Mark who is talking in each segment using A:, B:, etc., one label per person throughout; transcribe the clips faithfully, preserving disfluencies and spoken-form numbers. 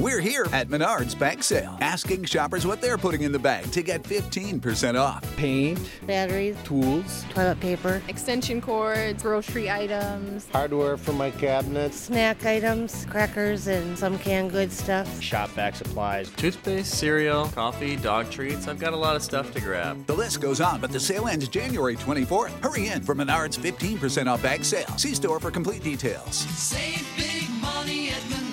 A: We're here at Menards Bag Sale, asking shoppers what they're putting in the bag to get fifteen percent off.
B: Paint,
C: batteries,
B: tools,
C: toilet paper,
D: extension cords, grocery items,
E: hardware for my cabinets,
C: snack items, crackers, and some canned goods stuff,
E: shop vac supplies,
F: toothpaste, cereal, coffee, dog treats. I've got a lot of stuff to grab.
A: The list goes on, but the sale ends January twenty-fourth. Hurry in for Menards fifteen percent off bag sale. See store for complete details.
G: Save big money at Menards.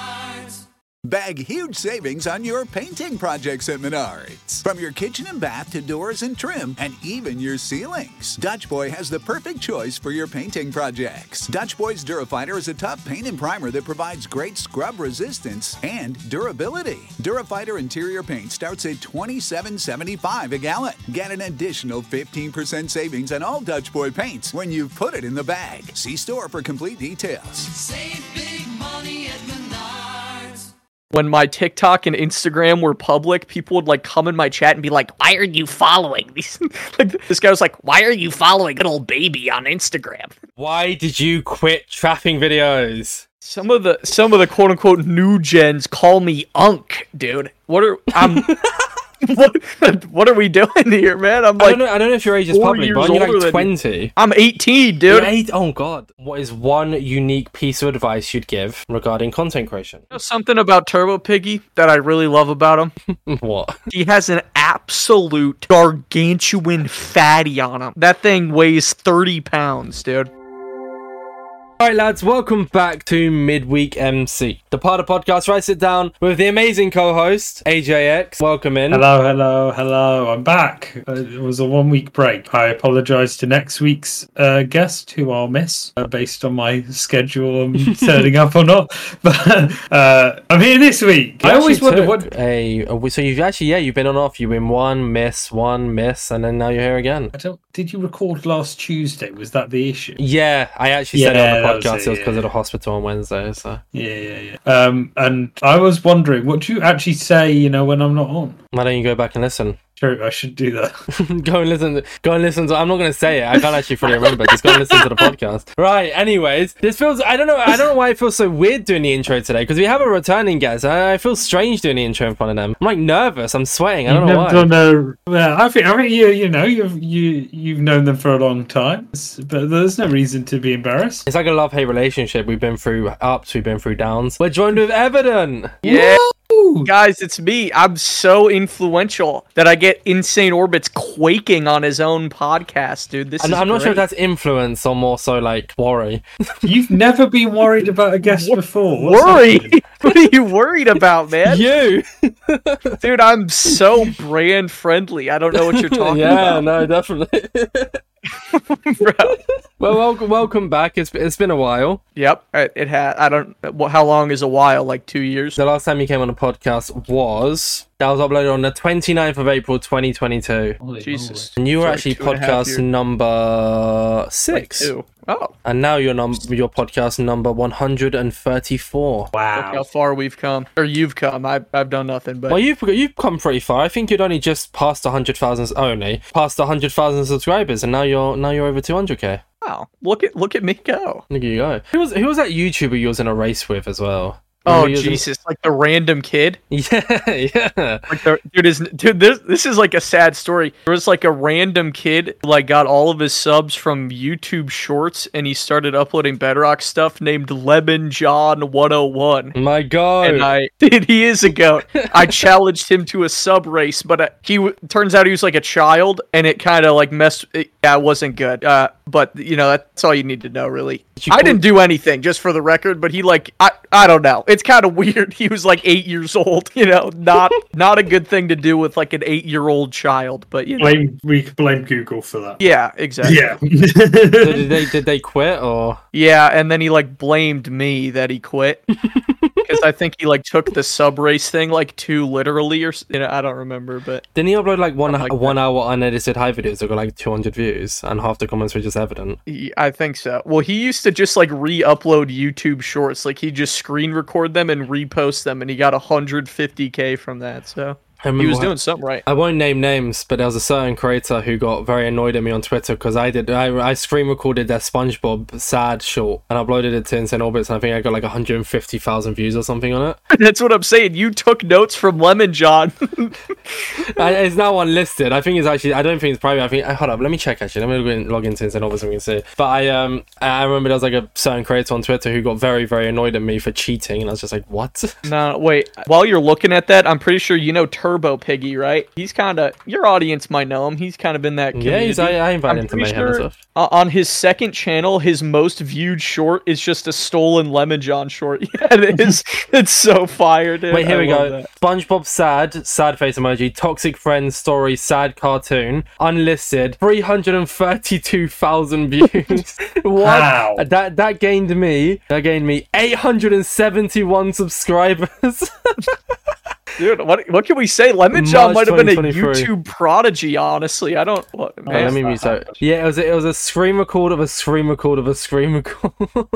A: Bag huge savings on your painting projects at Menards. From your kitchen and bath to doors and trim, and even your ceilings. Dutch Boy has the perfect choice for your painting projects. Dutch Boy's Durafighter is a tough paint and primer that provides great scrub resistance and durability. Durafighter interior paint starts at twenty-seven seventy-five a gallon. Get an additional fifteen percent savings on all Dutch Boy paints when you put it in the bag. See store for complete details.
G: Save big money at Menards.
H: When my TikTok and Instagram were public, people would like come in my chat and be like, "Why are you following these?" Like this guy was like, "Why are you following little baby on Instagram?"
I: Why did you quit trapping videos?
H: Some of the some of the quote unquote new gens call me Unk, dude. What are I'm what, what are we doing here, man? I'm like,
I: I don't know, I don't know if your age is public, but you're like twenty.
H: I'm eighteen, dude.
I: You're eight? Oh god. What is one unique piece of advice you'd give regarding content creation?
H: You know something about Turbo Piggy that I really love about him?
I: What?
H: He has an absolute gargantuan fatty on him. That thing weighs thirty pounds, dude.
I: Alright lads, welcome back to Midweek M C, the part of the podcast where I sit down with the amazing co-host, A J X. Welcome in.
B: Hello, hello, hello. I'm back. Uh, it was a one-week break. I apologise to next week's uh, guest, who I'll miss, uh, based on my schedule and turning up or not. But uh, I'm here this week.
I: You
B: I always
I: actually
B: wonder
I: took
B: what...
I: A, a, so you've actually, yeah, you've been on off. You've been one, miss, one, miss, and then now you're here again.
B: I don't... Did you record last Tuesday? Was that the issue?
I: Yeah, I actually
B: yeah,
I: said it on the podcast.
B: It,
I: it was because
B: yeah.
I: of the hospital on Wednesday. So
B: yeah, yeah, yeah. Um, and I was wondering, what do you actually say? You know, when I'm not on?
I: Why don't you go back and listen?
B: True, I should do that.
I: go and listen. To, go and listen to. I'm not going to say it. I can't actually fully remember. Just go and listen to the podcast. Right. Anyways, this feels. I don't know. I don't know why it feels so weird doing the intro today because we have a returning guest. I, I feel strange doing the intro in front of them. I'm like nervous. I'm sweating. I don't
B: you've
I: know
B: never
I: why.
B: Done a, well, I think. I think you. You know. You've you. You've known them for a long time, but there's no reason to be embarrassed.
I: It's like a love-hate relationship. We've been through ups. We've been through downs. We're joined with Evident.
H: Yeah. Woo! Guys, it's me. I'm so influential that I get Insane Orbits quaking on his own podcast, dude. This
I: and
H: is
I: I'm not
H: great.
I: sure if that's influence or more so like worry.
B: You've never been worried about a guest before. What's
H: worry?
B: happening?
H: What are you worried about, man?
I: You,
H: dude. I'm so brand friendly. I don't know what you're talking
I: yeah,
H: about.
I: Yeah, no, definitely. Well, welcome, welcome back. It's it's been a while.
H: Yep, it, it had. I don't. How long is a while? Like two years.
I: The last time you came on the podcast was that was uploaded on the twenty-ninth of April, twenty twenty-two.
B: Holy
H: Jesus,
I: and you were
H: Sorry,
I: actually
H: two and a half
I: podcast
H: years.
I: number six.
H: Like two. Oh,
I: and now you're num your podcast number one hundred thirty-four.
B: Wow,
H: look how far we've come, or you've come. I I've done nothing, but
I: well, you've you've come pretty far. I think you'd only just passed a hundred thousand only passed a hundred thousand subscribers, and now you're now you're over two hundred k.
H: Wow, look at look at me go.
I: Look at you go. Who was who was that YouTuber you was in a race with as well?
H: Oh
I: Remember you was
H: Jesus! Like the random kid.
I: in- Yeah, yeah.
H: Like the, dude is dude. This this is like a sad story. There was like a random kid who, like got all of his subs from YouTube Shorts, and he started uploading Bedrock stuff named Lemon John one oh one.
I: My God.
H: And I, dude, he is a goat. I challenged him to a sub race, but uh, he w- turns out he was like a child, and it kind of like messed. It, yeah, it wasn't good. Uh, but you know that's all you need to know, really.
I: Did you
H: I
I: call-
H: didn't do anything, just for the record. But he like I I don't know. It's kind of weird. He was like eight years old. You know, not not a good thing to do with like an eight year old child. But you know,
B: blame we could blame Google for that.
H: yeah, exactly.
B: Yeah.
I: So did they did they quit or?
H: Yeah, and then he like blamed me that he quit because I think he like took the sub race thing like too literally, or s- you know, I don't remember, but
I: Didn't he upload like one
H: Something like
I: one hour unedited high videos that got like two hundred views and half the comments were just Evident?
H: he, I think so. Well, he used to just like re-upload YouTube Shorts, like he just screen record them and repost them, and he got one hundred fifty k from that. So
I: I remember
H: He was
I: what-
H: doing something right.
I: I won't name names, but there was a certain creator who got very annoyed at me on Twitter because I did I, I screen recorded their SpongeBob sad short and uploaded it to Insane Orbits, and I think I got like one hundred fifty thousand views or something on it.
H: That's what I'm saying. You took notes from Lemon John.
I: I, it's now unlisted. I think it's actually. I don't think it's private. I think. Hold up. Let me check. Actually, let me log, in, log into Insane Orbits and we can see. But I um I remember there was like a certain creator on Twitter who got very very annoyed at me for cheating, and I was just like, what?
H: No, wait. While you're looking at that, I'm pretty sure you know Turbo Piggy, right? He's kind of your audience might know him. He's kind of in that community.
I: Yeah, he's, I, I invited
H: I'm
I: him to
H: pretty
I: Mayhem and
H: sure,
I: stuff.
H: uh, on his second channel, his most viewed short is just a stolen Lemon John short. Yeah, it is. It's so fire, dude.
I: Wait, here
H: I
I: we
H: love
I: go.
H: that.
I: SpongeBob sad, sad face emoji, toxic friends story, sad cartoon, unlisted, three hundred thirty-two thousand views. What?
B: Wow.
I: That that gained me, that gained me eight hundred seventy-one subscribers.
H: Dude, what what can we say? Lemon John
I: March
H: might have been a
I: twenty twenty-three.
H: YouTube prodigy, honestly. I don't. What,
I: Oh, let me mute that. Yeah, it was a, it was a screen record of a screen record of a screen record.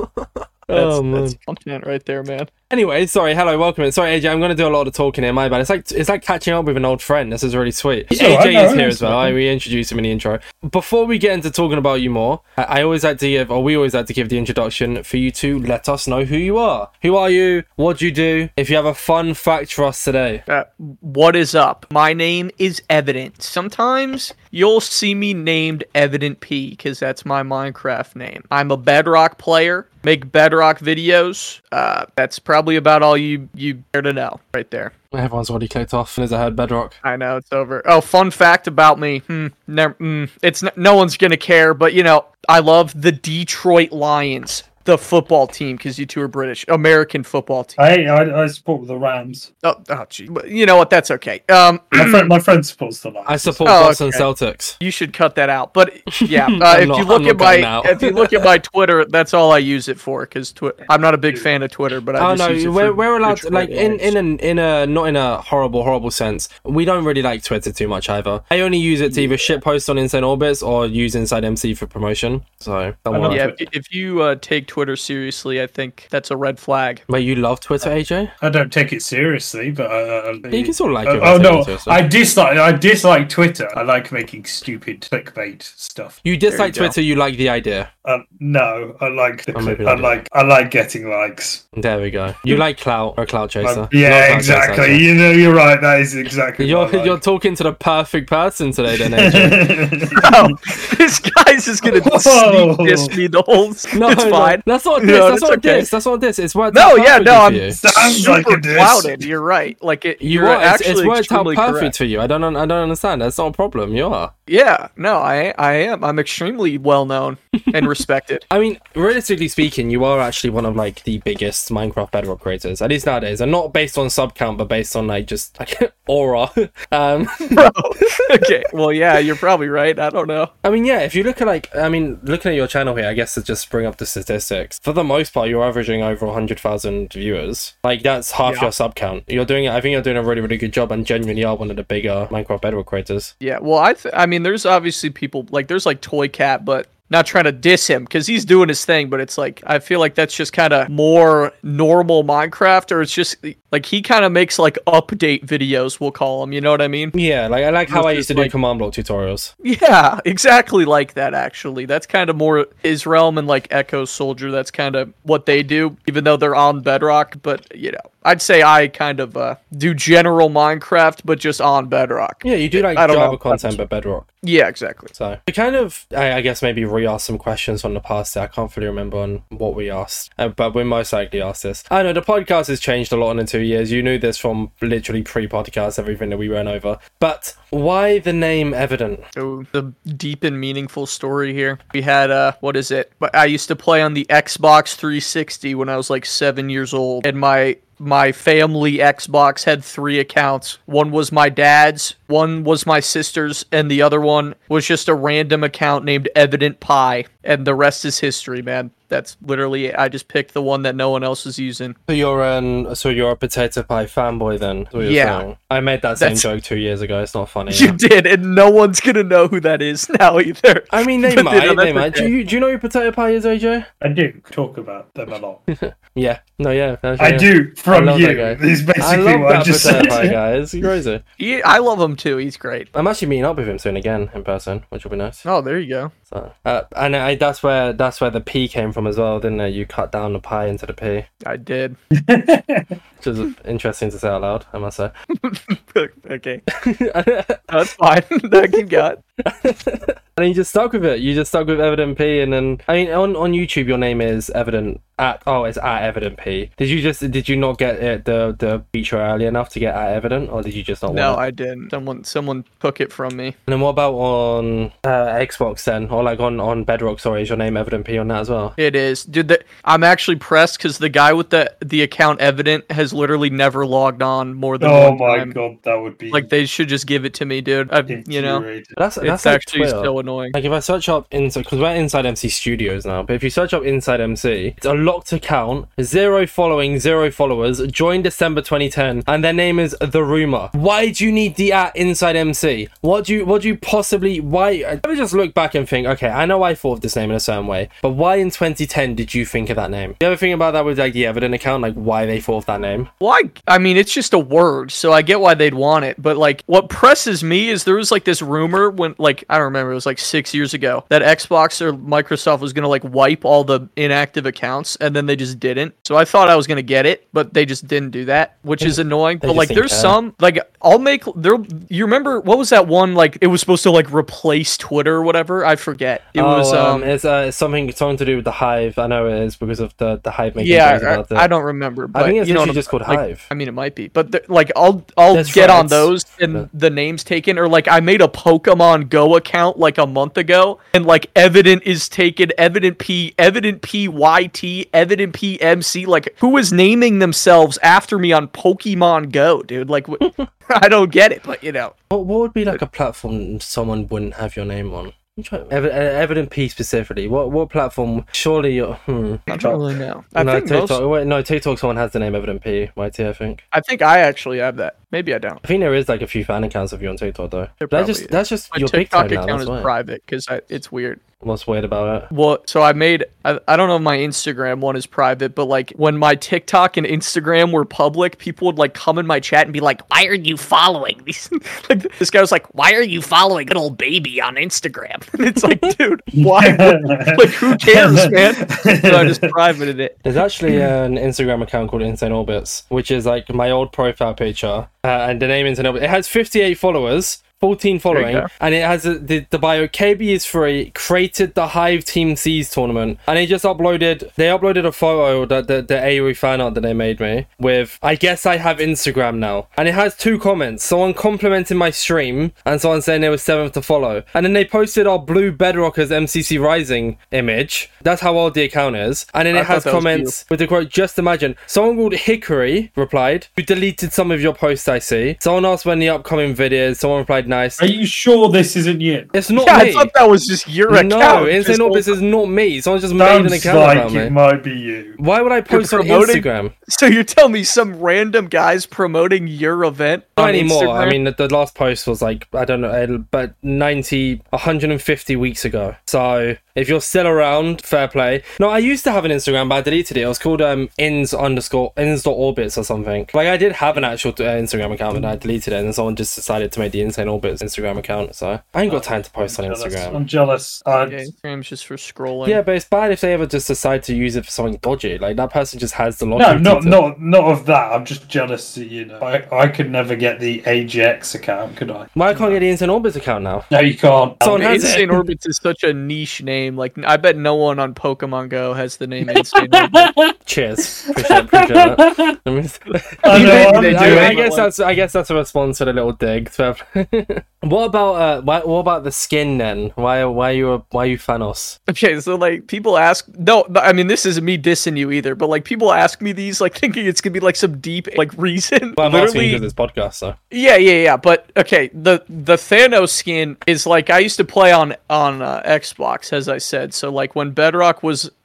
H: That's,
I: oh man.
H: that's content right there, man.
I: Anyway, sorry, hello, welcome in. Sorry, A J, I'm going to do a lot of talking here, my bad. It's like it's like catching up with an old friend. This is really sweet.
B: It's
I: A J
B: alright, no,
I: is here
B: it's
I: as well. I, we introduced him in the intro. Before we get into talking about you more, I, I always like to give, or we always like to give the introduction for you to let us know who you are. Who are you? What do you do? If you have a fun fact for us today.
H: Uh, what is up? My name is Evident. Sometimes you'll see me named Evident P because that's my Minecraft name. I'm a Bedrock player, make Bedrock videos. Uh, that's probably about all you you care to know right there.
I: Everyone's already clicked off as I heard Bedrock.
H: I know it's over. Oh, fun fact about me. Hmm, never, mm, it's n- no one's gonna care, but you know I love the Detroit Lions, the football team, because you two are British, American football team.
B: I, I I support the Rams.
H: Oh, oh, gee. But you know what? That's okay. Um,
B: My friend, my friend supports the Lions.
I: I support
H: Oh,
I: Boston
H: okay.
I: Celtics.
H: You should cut that out. But yeah, uh,
I: I'm
H: if
I: not-
H: you look
I: I'm
H: at
I: not cutting
H: my
I: out.
H: if you look at my Twitter, that's all I use it for. Because twi- I'm not a big fan of Twitter, but I
I: Oh
H: just
I: no,
H: use it
I: we're,
H: for
I: we're allowed to,
H: Detroit
I: like in
H: Lions.
I: in an, in a not in a horrible horrible sense. We don't really like Twitter too much either. I only use it to either shit post on Insane Orbits or use Inside M C for promotion. So don't
B: I love
I: worry.
H: Yeah, if, if you uh, take Twitter seriously, I think that's a red flag.
I: Wait, you love Twitter, A J?
B: I don't take it seriously, but uh,
I: You can still like
B: uh,
I: it.
B: oh
I: without
B: no,
I: taking it seriously.
B: I dislike I dislike Twitter. I like making stupid clickbait stuff.
I: You dislike
H: There you go.
I: Twitter. You like the idea.
B: Um, no, I like the
I: Oh,
B: click-
I: maybe
B: I
I: not.
B: like I like getting likes.
I: There we go. You like clout or clout chaser.
B: Um,
I: Not
B: yeah,
I: clout chaser,
B: exactly.
I: actually.
B: You know, you're right. That is exactly.
I: You're
B: what I
I: you're
B: like.
I: talking to the perfect person today, then, A J.
H: Oh, this guy's just gonna
B: Whoa.
H: sneak diss me the whole.
I: No,
H: it's
I: no,
H: fine.
I: that's not a
H: No,
I: diss. that's
H: that's
I: not a
H: okay.
I: diss. That's not a diss. It's worked
H: No,
I: out
H: yeah,
I: perfectly
H: no,
I: for
H: I'm
I: you.
B: Sounds like
H: super
B: a diss.
H: clouded. You're right. Like it,
I: You
H: you're
I: are. It's,
H: actually
I: it's worked out
H: extremely
I: perfect
H: correct.
I: for you. I don't. I don't understand. That's not a problem. You are.
H: Yeah, no, I I am. I'm extremely well known and respected.
I: I mean, realistically speaking, you are actually one of like the biggest Minecraft Bedrock creators, at least nowadays, and not based on sub count, but based on like just like aura. Um,
H: Bro. Okay. Well, yeah, you're probably right. I don't know.
I: I mean, yeah, if you look at like, I mean, looking at your channel here, I guess to just bring up the statistics, for the most part, you're averaging over one hundred thousand viewers. Like, that's half
H: Yeah.
I: your sub count. You're doing it, I think you're doing a really, really good job and genuinely are one of the bigger Minecraft Bedrock creators.
H: Yeah. Well, I th- I mean, there's obviously people like there's like Toy Cat, but not trying to diss him because he's doing his thing. But it's like I feel like that's just kind of more normal Minecraft, or it's just like he kind of makes like update videos. We'll call them. You know what I mean?
I: Yeah, like I like how
H: It's
I: I
H: just
I: used to do
H: like-
I: command block tutorials.
H: Yeah, exactly like that, actually. That's kind of more his realm, and like Echo Soldier, that's kind of what they do, even though they're on Bedrock. But, you know, I'd say I kind of uh, do general Minecraft, but just on Bedrock.
I: Yeah, you do like
H: I don't
I: Java
H: know.
I: content, but Bedrock.
H: Yeah, exactly.
I: So to kind of, I, I guess maybe re-ask some questions from the past. I can't fully remember on what we asked, uh, but we most likely asked this. I know the podcast has changed a lot in the two years. You knew this from literally pre-podcast, everything that we ran over. But why the name Evident?
H: So the deep and meaningful story here. We had, uh, what is it? But I used to play on the Xbox three sixty when I was like seven years old, and my my family Xbox had three accounts. One was my dad's, one was my sister's, and the other one was just a random account named Evident Pie. And the rest is history, man. That's literally it. I just picked the one that no one else is using.
I: So you're an, so you're a potato pie fanboy then? is what you're
H: Yeah.
I: saying. I made that same
H: That's-
I: joke two years ago. It's not funny.
H: You did, and no one's gonna know who that is now either.
I: I mean, they
H: But, you
I: might.
H: know,
I: they
H: that's
I: might. Do
H: okay.
I: you, do you know who potato pie is, A J?
B: I do talk about them a lot.
I: Yeah. No. Yeah. that's-
B: I
I: yeah.
B: do. For from
I: love
B: you.
I: that guy.
B: Is basically
I: I love
B: what I
I: that
B: just said.
I: Paterpie guy. It's crazy.
H: He, I love him too. He's great.
I: I'm actually meeting up with him soon again in person, which will be nice.
H: Oh, there you go.
I: So, uh, and I, that's where that's where the P came from as well, didn't it? You cut down the pie into the P,
H: I did.
I: which is interesting to say out loud, I must say.
H: Okay. That's fine. That keep going.
I: And you just stuck with it. You just stuck with Evident P, and then I mean, on, on YouTube, your name is Evident at oh, it's at Evident P. Did you just did you not get it the the feature early enough to get at Evident, or did you just not?
H: No,
I: want it?
H: I didn't. Someone someone took it from me.
I: And then what about on uh, Xbox then, or like on on Bedrock? Sorry, is your name Evident P on that as well?
H: It is, dude. The, I'm actually pressed because the guy with the the account Evident has literally never logged on more than
B: Oh
H: one
B: my
H: time.
B: god, that would be
H: Like they should just give it to me, dude. I, you know,
B: infuriating.
I: That's
H: it's
I: that's like
H: actually
I: Twitter.
H: so annoying.
I: Like if I search up inside, because we're inside M C Studios now, but if you search up Inside M C, it's a locked account, zero following, zero followers, joined December twenty ten, and their name is The Rumor. Why do you need the at Inside M C? What do you, what do you possibly, why, I ever just look back and think, okay, I know I thought of this name in a certain way, but why in twenty ten did you think of that name? You ever think about that with like the Evident account, like why they thought of that name?
H: Why? I mean, it's just a word, so I get why they'd want it. But like, what presses me is there was like this rumor when, like, I don't remember, it was like six years ago that Xbox or Microsoft was gonna like wipe all the inactive accounts, and then they just didn't. So I thought I was gonna get it, but they just didn't do that, which is annoying.
I: They
H: But
I: just
H: like,
I: didn't
H: there's
I: care.
H: some like I'll make there. You remember what was that one? Like, it was supposed to like replace Twitter or whatever. I forget. It
I: oh,
H: was um.
I: it's, uh, it's something something to do with the Hive. I know it is because of the the Hive making
H: Yeah,
I: jokes about it.
H: I, I don't remember. But
I: I think it's
H: you know
I: literally
H: what I'm-
I: just called
H: like,
I: Hive.
H: I mean, it might be, but the, like I'll I'll
I: There's
H: get on
I: threads.
H: those and
I: Yeah.
H: the names taken, or like I made a Pokemon Go account like a month ago, and like Evident is taken, Evident P, Evident P Y T, Evident P M C. Like, who is naming themselves after me on Pokemon Go, dude? Like, wh- I don't get it, but you know,
I: What, what would be like a platform someone wouldn't have your name on? I'm trying- Ev- Evident P specifically. What what platform? Surely you're. Hmm.
H: I don't really know. I
I: no,
H: think
I: TikTok.
H: most,
I: Wait, no, TikTok. Someone has the name Evident P. Y T. I think.
H: I think I actually have that. Maybe I don't.
I: I think there is like a few fan accounts of you on TikTok though.
H: There
I: That's
H: probably
I: just
H: is.
I: that's just
H: My
I: your big
H: TikTok
I: time now.
H: account
I: That's
H: is
I: why.
H: private because it's weird.
I: What's weird about it?
H: Well, so I made, I, I don't know if my Instagram one is private, but like when my TikTok and Instagram were public, people would like come in my chat and be like, why are you following these? Like this guy was like, why are you following little baby on Instagram? And it's like, dude, why? Like, who cares, man? So I just privated it.
I: There's actually an Instagram account called Insane Orbits, which is like my old profile picture, uh, and the name Insane Orbits. It has fifty-eight followers. fourteen following,
H: go.
I: and it has a, the, the bio. K B is free, created the Hive Team Seas tournament, and they just uploaded, they uploaded a photo that the, the A O E fan art that they made me with, I guess I have Instagram now, and it has two comments, someone complimenting my stream, and someone saying they were seventh to follow, and then they posted our Blue Bedrockers M C C Rising image, that's how old the account is, and then
H: I
I: it has
H: thought that was
I: comments with the quote, just imagine, someone called Hickory replied, you deleted some of your posts I see, someone asked when the upcoming videos, someone replied nice.
B: Are you sure this isn't you?
I: It's not
H: Yeah,
I: me.
H: I thought that was just your account.
I: No, Insane
H: Just
I: Orbits
H: all-
I: is not me. Someone just made an
B: Sounds
I: account
B: like
I: about me.
B: it might be you.
I: Why would I post on
H: promoting-
I: Instagram?
H: So you're telling me some random guys promoting your event
I: Not
H: on
I: anymore.
H: Instagram?
I: I mean, the, the last post was like, I don't know, uh, but ninety, one hundred fifty weeks ago. So if you're still around, fair play. No, I used to have an Instagram, but I deleted it. It was called um, ins underscore, ins.orbits or something. Like, I did have an actual uh, Instagram account, and I deleted it, and then someone just decided to make the Insane Orbits Instagram account. So I ain't got time to post on
B: Jealous.
I: Instagram.
B: I'm jealous. I,
H: Yeah, Instagram's just for scrolling.
I: Yeah, but it's bad if they ever just decide to use it for something dodgy. Like, that person just has the
B: no,
I: lottery.
B: not
I: to-
B: not not of that. I'm just jealous that you know. I, I could never get the A J X account, could I?
I: Why can't I get the Insane Orbits account now?
B: No, you can't.
I: Someone has it.
H: Insane Orbits is such a niche name. Like, I bet no one on Pokemon Go has the name Insane Orbits.
I: Cheers. Appreciate, appreciate that. I, mean,
B: I know,
H: Maybe they
B: I'm
H: do
I: I,
H: it,
I: I guess
H: but, like-
I: that's I guess that's a response to the little dig. So- what about uh why, what about the skin then? Why why you a, why you Thanos?
H: Okay, so like people ask, no, I mean this isn't me dissing you either, but like people ask me these, like thinking it's gonna be like some deep like reason.
I: Well, I'm asking
H: Literally,
I: because it's podcast, so
H: yeah, yeah, yeah. But okay, the the Thanos skin is like I used to play on on uh, Xbox, as I said. So like when Bedrock was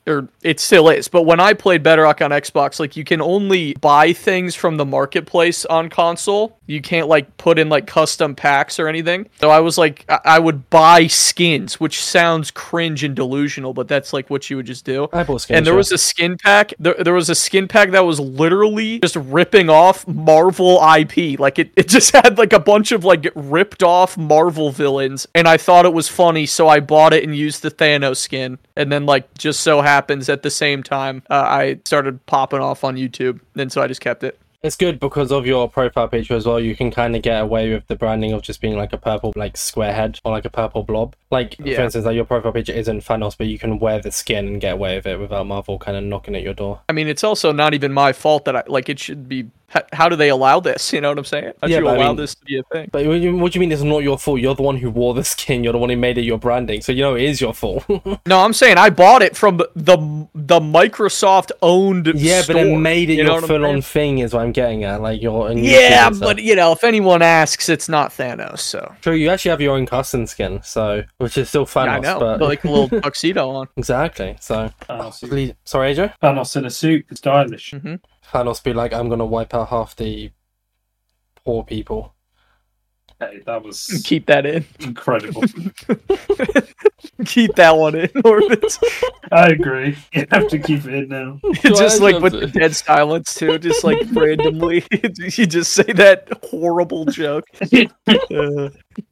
H: or it still is, but when I played Bedrock on Xbox, like you can only buy things from the marketplace on console. You can't like put in like custom packs or anything. So I was like, I, I would buy skins, which sounds cringe and delusional, but that's like what you would just do.
I: I bought skins.
H: And there was a skin pack. There, there was a skin pack that was literally just ripping off Marvel I P. Like it, it just had like a bunch of like ripped off Marvel villains, and I thought it was funny, so I bought it and used the Thanos skin. And then like just so happens at the same time, uh, I started popping off on YouTube, and so I just kept it.
I: It's good because of your profile picture as well. You can kind of get away with the branding of just being like a purple like square head or like a purple blob. Like
H: Yeah.
I: for instance, like your profile picture isn't Thanos, but you can wear the skin and get away with it without Marvel kind of knocking at your door.
H: I mean, it's also not even my fault that I like it should be. How, how do they allow this? You know what I'm saying? How do
I: Yeah,
H: you
I: but I
H: allow
I: mean-
H: this to be a thing?
I: But what do you what do you mean it's not your fault? You're the one who wore the skin. You're the one who made it your branding. So you know it is your fault.
H: No, I'm saying I bought it from the the Microsoft owned.
I: Yeah,
H: store,
I: but it made it
H: you know
I: your
H: what I'm
I: full on
H: saying?
I: thing is what I'm getting at. Like your
H: Yeah, but you know, if anyone asks, it's not Thanos. So
I: true, you actually have your own custom skin, so which is still Thanos.
H: yeah, I know,
I: but
H: but like a little tuxedo on.
I: exactly. So
B: Thanos,
I: sorry, Adrian.
B: Thanos in a suit, stylish.
H: Mm-hmm.
I: Thanos be like, I'm gonna wipe out half the poor people.
B: Hey, that was
H: Keep that in.
B: incredible.
H: Keep that one in, Orbit.
B: I agree. You have to keep it in now.
H: Just
I: I
H: like
I: love
H: with
I: it.
H: the dead silence too, just like randomly, you just say that horrible joke. Uh,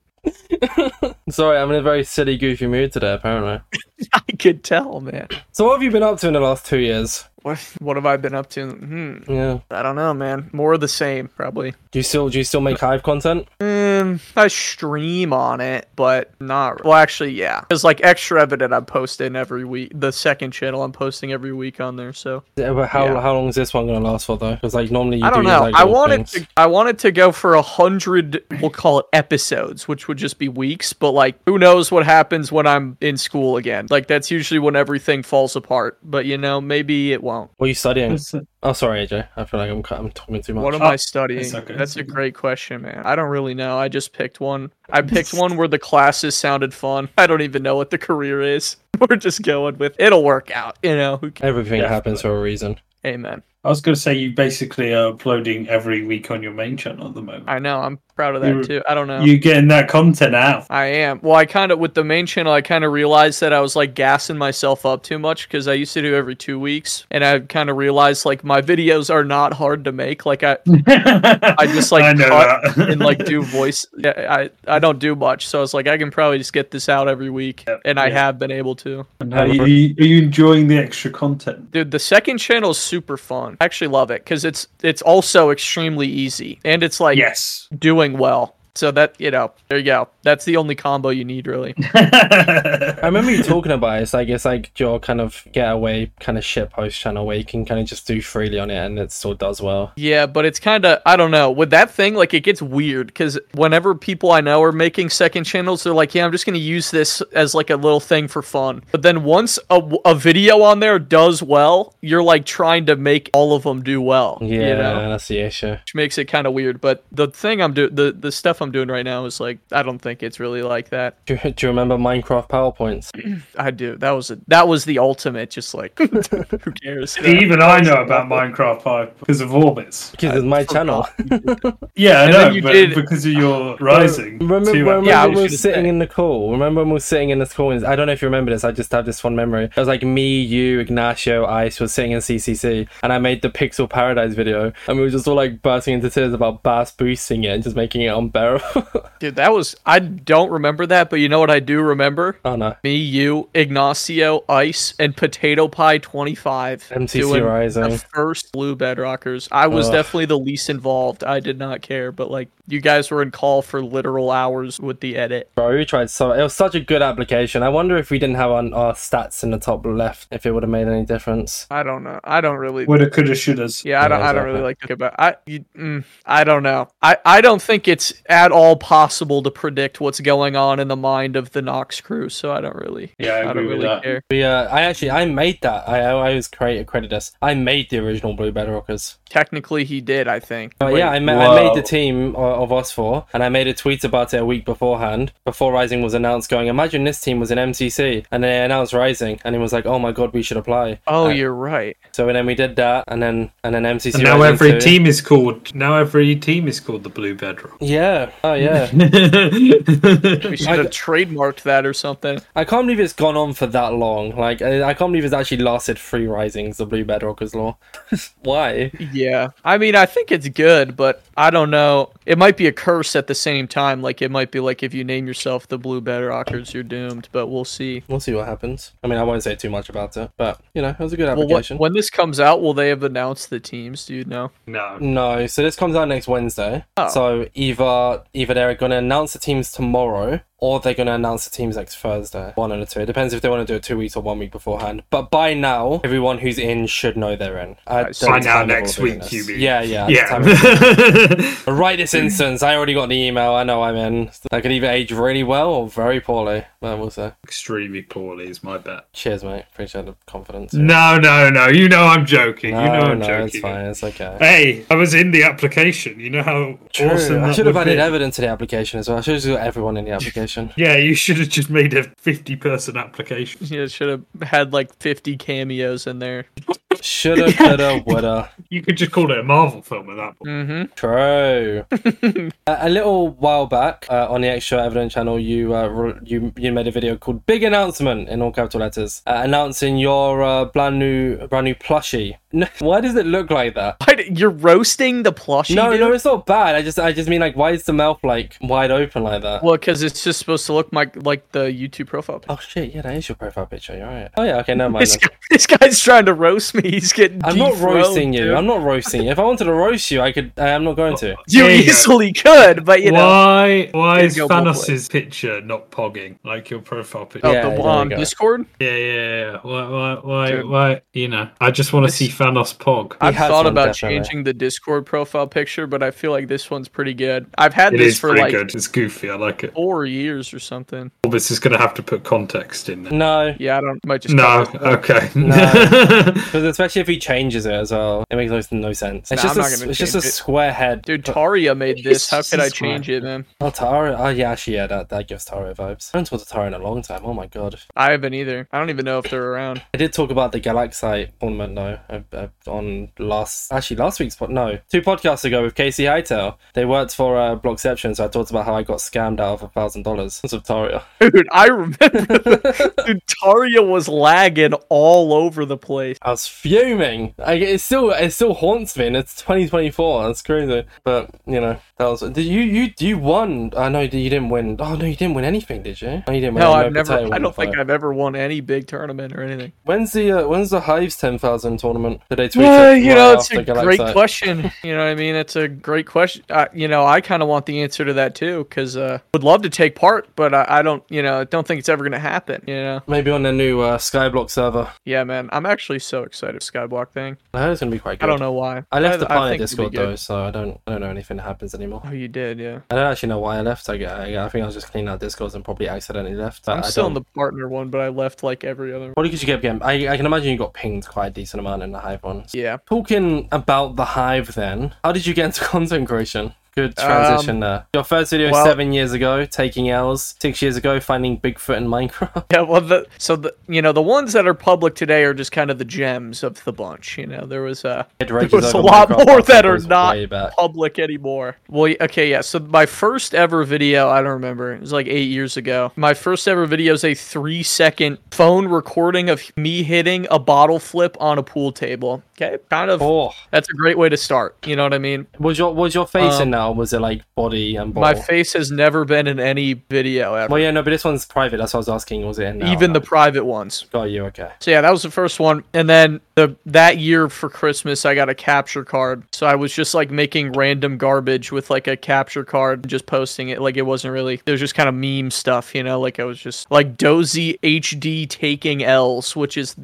I: Sorry, I'm in a very silly, goofy mood today, apparently.
H: I could tell, man.
I: So what have you been up to in the last two years?
H: What what have I been up to? Hmm.
I: Yeah.
H: I don't know, man. More of the same, probably.
I: Do you still do you still make Hive content?
H: Um, I stream on it, but not. Well, actually, yeah. Because like Extra Evident, I'm posting every week. The second channel, I'm posting every week on there. So
I: Yeah, but how
H: Yeah.
I: how long is this one gonna last for though? Because like normally you
H: I don't
I: do
H: know.
I: like
H: I
I: little
H: wanted
I: things.
H: to. I wanted to go for a hundred. We'll call it episodes, which would just be weeks. But like, who knows what happens when I'm in school again? Like that's usually when everything falls apart. But you know, maybe it won't.
I: What are you studying?
B: It's, uh,
I: Oh, sorry, A J. I feel like I'm cu- I'm talking too much.
H: What am
B: Oh,
H: I studying?
B: it's okay,
H: That's
B: it's
H: a
B: okay.
H: great question, man. I don't really know. I just picked one. I picked one where the classes sounded fun. I don't even know what the career is. We're just going with it'll work out, you know. Who cares?
I: Everything
B: Yeah.
I: happens for a reason.
H: Amen.
B: I was going to say you basically are uploading every week on your main channel at the moment.
H: I know. I'm proud of that
B: You're-
H: too. I don't know.
B: You're getting that content out.
H: I am. Well, I kind of, with the main channel, I kind of realized that I was like gassing myself up too much because I used to do every two weeks. And I kind of realized like my videos are not hard to make. Like I, I just like
B: I know
H: cut
B: that.
H: and like do voice. Yeah, I, I don't do much. So I was like, I can probably just get this out every week.
B: Yep,
H: And I
B: yeah.
H: have been able to.
B: And how- are, you, are you enjoying the extra content?
H: Dude, the second channel is super fun. I actually love it because it's it's also extremely easy. And it's like
B: Yes.
H: doing well. So that, you know, there you go. That's the only combo you need, really.
I: I remember you talking about it. It's like it's like your kind of getaway kind of shit post channel where you can kind of just do freely on it and it still does well.
H: Yeah, but it's kind of, I don't know. With that thing, like, it gets weird because whenever people I know are making second channels, they're like, yeah, I'm just going to use this as, like, a little thing for fun. But then once a, a video on there does well, you're, like, trying to make all of them do well.
I: Yeah,
H: You know?
I: that's the issue.
H: Which makes it kind of weird. But the thing I'm doing, the, the stuff I'm doing right now is, like, I don't think it's really like that.
I: Do you, do you remember Minecraft PowerPoints?
H: I do. That was a, that was the ultimate, just like, who cares?
B: Even I know about Minecraft Pipe because of Orbits.
I: Because it's my channel.
B: Yeah, I
H: And
B: know,
H: then you
B: but
H: did-
B: because of your rising.
I: Remember,
B: to
I: remember
H: Yeah, I
I: when
H: was
I: we were
H: gonna
I: sitting
H: say.
I: in the call? Remember when we were sitting in this call? And I don't know if you remember this. I just have this fond memory. It was like me, you, Ignacio, Ice was sitting in C C C, and I made the Pixel Paradise video, and we were just all like bursting into tears about Bass boosting it and just making it unbearable.
H: Dude, that was, I don't remember that, but you know what I do remember?
I: Oh no,
H: Me, you, Ignacio, Ice, and Potato Pie twenty-five
I: M T C
H: doing
I: Rising.
H: the first Blue Bedrockers. I was
I: Ugh.
H: definitely the least involved. I did not care, but like you guys were in call for literal hours with the edit.
I: Bro, we tried so. It was such a good application. I wonder if we didn't have our, our stats in the top left, if it would have made any difference.
H: I don't know. I don't really.
B: Woulda, coulda, shouldas.
H: Yeah, I don't.
I: Yeah,
H: I don't really
I: exactly.
H: like to think about. I. You, mm, I don't know. I. I don't think it's at all possible to predict what's going on in the mind of the Nox crew, so I don't really,
B: Yeah, I
H: I,
B: agree
H: don't
B: with
H: really
B: that.
H: care.
I: We, uh, I actually, I made that. I, I always create credit this. I made the original Blue Bedrockers.
H: Technically, he did, I think.
I: But
H: Wait,
I: yeah, I, ma-
B: Whoa.
I: I made the team of, of us four, and I made a tweet about it a week beforehand, before Rising was announced, going, imagine this team was in M C C, and they announced Rising, and it was like, oh my god, we should apply.
H: Oh,
I: Uh,
H: you're right.
I: So then we did that, and then and then M C C.
B: And now
I: Rising
B: every
I: two.
B: team is called. Now every team is called the Blue Bedrock.
I: Yeah. Oh yeah.
H: We should have trademarked that or something.
I: I can't believe it's gone on for that long. Like, I, I can't believe it's actually lasted three Risings, the Blue Bedrockers law. Why?
H: Yeah. I mean, I think it's good, but I don't know. It might be a curse at the same time. Like, it might be like if you name yourself the Blue Bedrockers, you're doomed, but we'll see.
I: We'll see what happens. I mean, I won't say too much about it, but, you know, it was a good
H: Well, what,
I: application.
H: when this comes out, will they have announced the teams? Do you know?
B: No.
I: No, so this comes out next Wednesday.
H: Oh.
I: So either either they're going to announce the teams tomorrow, or they're going to announce the teams next Thursday. One of the two. It depends if they want to do it two weeks or one week beforehand. But by now, everyone who's in should know they're in. At the
B: By now,
I: time of
B: next
I: all
B: week,
I: this.
B: you mean?
I: Yeah, yeah. at the
B: Yeah.
I: time of- right this instance, I already got the email. I know I'm in. I could either age really well or very poorly. But we'll see.
B: Extremely poorly is my bet.
I: Cheers, mate. Appreciate the confidence.
B: No, no, no. You know I'm joking.
I: No,
B: you know I'm
I: no,
B: joking.
I: it's fine. It's okay.
B: Hey, I was in the application. You know how
I: True.
B: awesome
I: I
B: that
I: should have
B: would
I: added
B: be?
I: evidence to the application as well. I should have got everyone in the application.
B: Yeah, you should have just made a fifty-person application.
H: Yeah, should have had like fifty cameos in there.
I: Shoulda, coulda, woulda.
B: You could just call it a Marvel film at that point.
H: Mm-hmm.
I: True. a, a little while back uh, on the Extra Evidence channel, you uh, re- you you made a video called "Big Announcement" in all capital letters, uh, announcing your uh, brand new brand new plushie. No, why does it look like that?
H: Why d- You're roasting the plushie,
I: No,
H: dude?
I: no, it's not bad. I just I just mean like, why is the mouth like wide open like that?
H: Well, because it's just supposed to look like like the YouTube profile picture.
I: Oh shit! Yeah, that is your profile picture. You're right. Oh yeah. Okay, never mind.
H: This,
I: then.
H: guy, this guy's trying to roast me. He's getting
I: I'm not
H: dethroned,
I: roasting you.
H: dude.
I: I'm not roasting you. If I wanted to roast you, I could. I am not going to.
H: You
B: There you go.
H: easily could, but you know.
B: Why? Why
H: There
B: is
H: you go, both
B: Thanos' picture not pogging like your profile picture?
H: Oh,
I: Yeah,
H: the
I: there you
H: on
I: go.
H: Discord?
B: Yeah, yeah, yeah. Why? Why? Why?
H: Dude.
B: why you know, I just want to see Thanos pog.
H: I've
I: has
H: thought
I: one,
H: about
I: definitely.
H: changing the Discord profile picture, but I feel like this one's pretty good. I've had
B: It
H: this
B: is
H: for
B: pretty
H: like
B: good. It's goofy. I like it.
H: four years or something.
B: This is going to have to put context in there.
I: No,
H: Yeah, I don't. Might just
B: No.
H: cut this out.
B: Okay.
I: No. because especially if he changes it as well, it makes no, no sense. It's
H: Nah,
I: just
H: I'm
I: a,
H: not gonna
I: it's just a
H: change it.
I: square head.
H: Dude, Taria made this. How could I
B: Jesus
H: change it, man?
I: Oh, Taro. Oh, yeah, actually, yeah, that, that gives Taro vibes. I haven't talked to Taro in a long time. Oh my god.
H: I haven't either. I don't even know if they're around.
I: I did talk about the Galaxite tournament, though, uh, uh, on last, actually last week's pod, no, two podcasts ago with Casey Hightail. They worked for uh, Blockception, so I talked about how I got scammed out of a thousand dollars of Taria.
H: Dude, I remember. Dude, Taria was lagging all over the place.
I: I was fuming. I, it still it still haunts me, and it's twenty twenty-four. That's crazy. But you know, that was. Did you you you won? I know you didn't win. Oh no, you didn't win anything, did you? No, you didn't win.
H: No,
I: any
H: I've never.
I: potato
H: I
I: in
H: don't
I: the
H: think
I: fight.
H: I've ever won any big tournament or anything.
I: When's the uh, when's the Hives ten thousand tournament? Did they tweet
H: Well,
I: it
H: you
I: right
H: know, it's
I: after
H: a great
I: Galaxite?
H: question. You know what I mean? It's a great question. Uh, you know, I kind of want the answer to that too, because uh, would love to take part, but I, I don't. You know, don't think it's ever gonna happen. You know?
I: Maybe on the new uh, Skyblock server.
H: Yeah, man. I'm actually so excited for Skyblock thing.
I: I heard it's gonna be quite good.
H: I don't know why.
I: I left the
H: I
I: Planet
H: think it'll be
I: Discord
H: good.
I: though, so I don't I don't know anything that happens anymore.
H: Oh, you did, yeah.
I: I don't actually know why I left. I, I, I think I was just cleaning out Discords and probably accidentally left. But
H: I'm
I: I
H: still in
I: don't-
H: the partner one, but I left like every other.
I: Probably because you kept getting. I, I can imagine you got pinged quite a decent amount in the Hive ones.
H: Yeah.
I: Talking about the Hive, then, how did you get into content creation? Good transition
H: Um,
I: there. Your first video
H: well-
I: seven years ago, taking L's. Six years ago, finding Bigfoot in Minecraft.
H: Yeah, well, the so the you know the ones that are public today are just kind of the gems of the bunch. You know, there was uh,
I: It
H: there
I: rages
H: was a
I: over
H: lot
I: Minecraft
H: more
I: after
H: that
I: it
H: are
I: goes
H: not
I: way back.
H: public anymore. Well, y- okay, yeah. So my first ever video, I don't remember. It was like eight years ago. My first ever video is a three-second phone recording of me hitting a bottle flip on a pool table. Okay, kind of.
I: Oh,
H: That's a great way to start. You know what I mean?
I: was your was your face
H: Um,
I: in now? Or was it like body and ball?
H: My face has never been in any video ever.
I: Well, yeah, no, but this one's private. That's what I was asking. Was it in now?
H: Even the private ones.
I: Got you. Okay.
H: So yeah, that was the first one. And then the that year for Christmas, I got a capture card. So I was just like making random garbage with like a capture card and just posting it. Like it wasn't really, it was just kind of meme stuff, you know, like I was just like Dozy H D taking L's, which is, you know,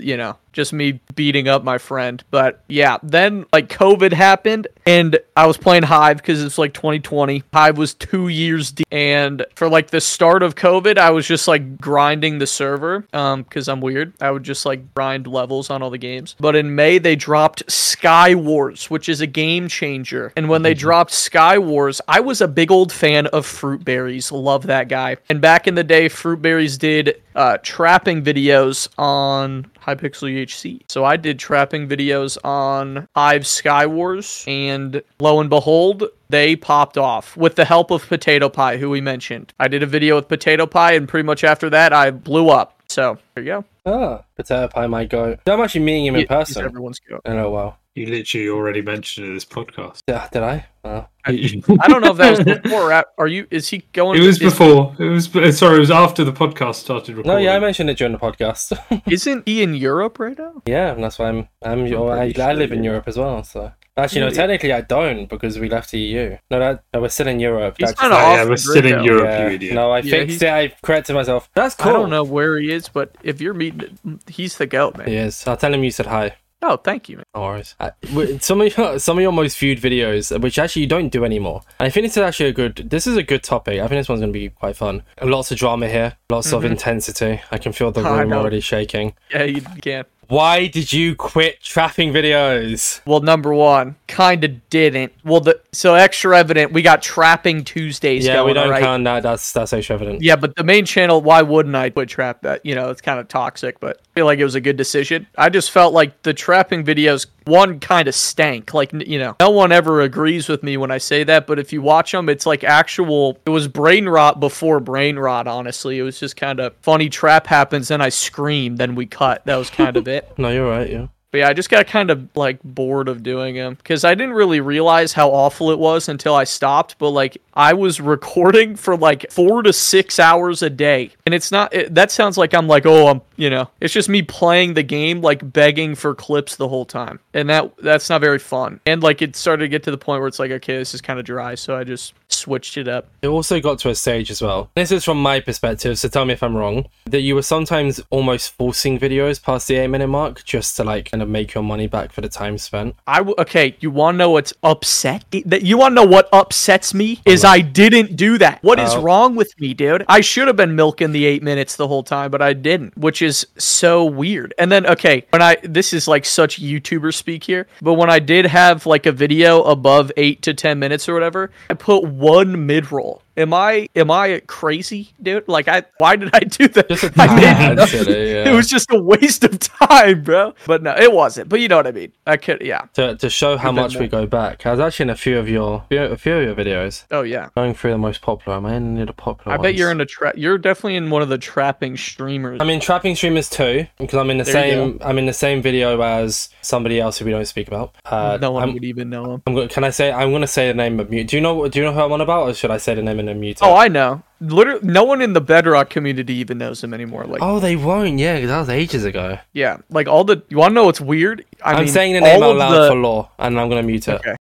H: just me beating up my friend. But yeah, then like COVID happened and I was playing Hive because it's like twenty twenty. Hive was two years deep. And for like the start of COVID, I was just like grinding the server um, because I'm weird. I would just like grind levels on all the games. But in May, they dropped Sky Wars, which is a game changer. And when they dropped Sky Wars, I was a big old fan of Fruit Berries. Love that guy. And back in the day, Fruit Berries did uh, trapping videos on Hypixel U H C. So I did trapping videos on Hive Sky Wars, and lo and behold, they popped off with the help of Potato Pie, who we mentioned. I did a video with Potato Pie, and pretty much after that, I blew up. So there you go.
I: Oh, Potato Pie might go. I'm actually meeting him in
H: He-
I: person.
H: he's everyone's go.
I: Oh, wow.
B: You literally already mentioned it in this podcast.
I: Yeah, did I? Oh.
H: I don't know if that was before. Or at, are you? Is he going?
B: It was
H: is-
B: before. It was uh, sorry. It was after the podcast started recording.
I: No, yeah, I mentioned it during the podcast.
H: Isn't he in Europe right now?
I: Yeah, and that's why I'm. I'm. I, I live in Europe as well, so. Actually, no.
H: Yeah.
I: Technically, I don't because we left the E U. No, that no, we're still in Europe.
H: He's
I: That's
H: kinda
I: just-
H: off
B: yeah,
H: the
B: we're
H: grid,
B: still in
H: though.
B: Europe,
I: Yeah.
B: you idiot.
I: No, I
H: Yeah,
I: fixed
H: he's-
I: it. I corrected myself. That's cool.
H: I don't know where he is, but if you're meeting, he's the goat, man.
I: He is. I'll tell him you said hi.
H: Oh, thank you, man.
I: No worries. Uh, w- some of your, some of your most viewed videos, which actually you don't do anymore, and I think this is actually a good. This is a good topic. I think this one's going to be quite fun. Lots of drama here, lots of intensity. I can feel the
H: I
I: room
H: know.
I: already shaking.
H: Yeah, you can.
I: Why did you quit trapping videos?
H: Well, number one, kind of didn't. Well, the so extra evident. We got trapping Tuesdays.
I: Yeah,
H: going,
I: we don't
H: right?
I: count that. That's that's extra evident.
H: Yeah, but the main channel, why wouldn't I quit trap that? You know, it's kind of toxic, but I feel like it was a good decision. I just felt like the trapping videos, one, kind of stank. Like, you know, no one ever agrees with me when I say that, but if you watch them, it's like actual, it was brain rot before brain rot, honestly. It was just kind of funny trap happens, then I scream, then we cut. That was kind of it.
I: No, you're right. Yeah.
H: But yeah, I just got kind of like bored of doing them because I didn't really realize how awful it was until I stopped. But like I was recording for like four to six hours a day, and it's not. It, that sounds like I'm like, oh, I'm, you know, it's just me playing the game, like begging for clips the whole time, and that that's not very fun. And like it started to get to the point where it's like, okay, this is kind of dry, so I just switched it up.
I: It also got to a stage as well. This is from my perspective, so tell me if I'm wrong. That you were sometimes almost forcing videos past the eight minute mark just to like kind of make your money back for the time spent.
H: I w- okay. You want to know what's upset? That you want to know what upsets me is I didn't do that. What is
I: Oh.
H: wrong with me, dude? I should have been milking the eight minutes the whole time, but I didn't, which is so weird. And then okay, when I this is like such YouTuber speak here, but when I did have like a video above eight to ten minutes or whatever, I put one mid roll. Am I am I crazy, dude? Like I why did I do that?
I: Just a
H: I made
I: tad
H: nothing.
I: silly, yeah.
H: It was just a waste of time, bro. But no, it wasn't. But you know what I mean. I could, yeah.
I: To, to show how
H: A bit
I: much we
H: more.
I: go back, I was actually in a few of your a few of your videos
H: Oh yeah.
I: going through the most popular. Am I in any of the popular
H: I bet
I: ones?
H: you're in a trap. You're definitely in one of the trapping streamers.
I: I'm in Trapping Streamers too because I'm in the
H: There you
I: same I'm in the same video as somebody else who we don't speak about. Uh,
H: no one
I: I'm,
H: would even know him.
I: I'm go- can I say I'm going to say the name of mute? Do you know do you know who I'm on about, or should I say the name and then mute it?
H: Oh, I know. Literally, no one in the Bedrock community even knows him anymore. Like,
I: Oh, they won't. Yeah, 'cause that was ages ago.
H: yeah, like all the. You want to know what's weird? I
I: I'm
H: mean,
I: saying the name
H: all
I: out
H: of
I: loud
H: the-
I: for law, and I'm going to mute it.
H: Okay.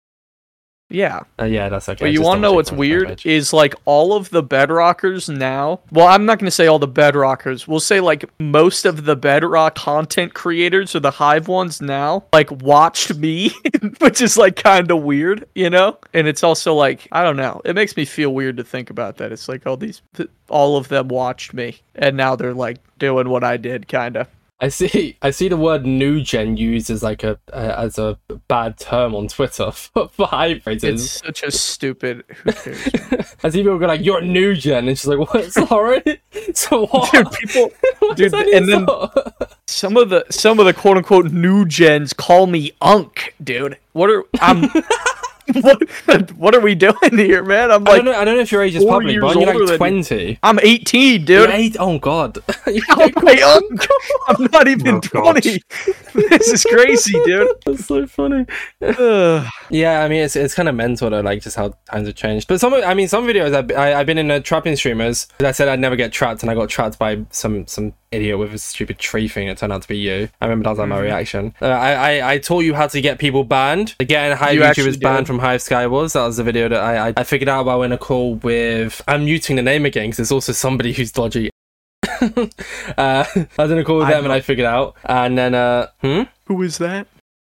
H: Yeah,
I: Uh, yeah, that's okay.
H: but you
I: Just
H: want to know
I: double
H: what's
I: check my
H: weird
I: page.
H: is like all of the Bedrockers now. Well, I'm not going to say all the Bedrockers. We'll say like most of the Bedrock content creators or the Hive ones now like watched me, which is like kind of weird, you know. And it's also like I don't know. It makes me feel weird to think about that. It's like all these, all of them watched me, and now they're like doing what I did, kind of.
I: I see. I see the word "new gen" used as like a uh, as a bad term on Twitter for, for hybrids.
H: It's such a stupid. Who cares?
I: I see people go like, "You're new gen," and she's like, "What? Sorry." So what?
H: Dude, people,
I: What
H: dude,
I: does that
H: and then
I: insult?
H: some of the some of the quote unquote new gens call me Unk, dude. What are I'm? what what are we doing here, man? I'm
I: I
H: like
I: don't know. I don't know if your age is
H: four
I: public,
H: years
I: but aren't you
H: older
I: like
H: than-
I: twenty?
H: I'm eighteen,
I: You're
H: dude.
I: eight. Oh God.
H: I'm my Unk. I'm not even
B: Oh, God.
H: twenty. This is crazy, dude.
I: That's so funny.
H: Ugh.
I: Yeah, I mean, it's it's kind of mental though, like just how times have changed. But some, I mean, some videos I've, I, I've been in a trapping streamers. I said I'd never get trapped, and I got trapped by some some idiot with a stupid tree thing. It turned out to be you. I remember that was like my reaction. Uh, I, I I taught you how to get people banned. Getting Hive
H: You actually
I: YouTubers banned
H: did.
I: from Hive Sky Wars. That was the video that I I, I figured out about in a call with. I'm muting the name again because there's also somebody who's dodgy. uh, I was in a call with them and I figured out. And then, uh, hmm?
H: Who is that?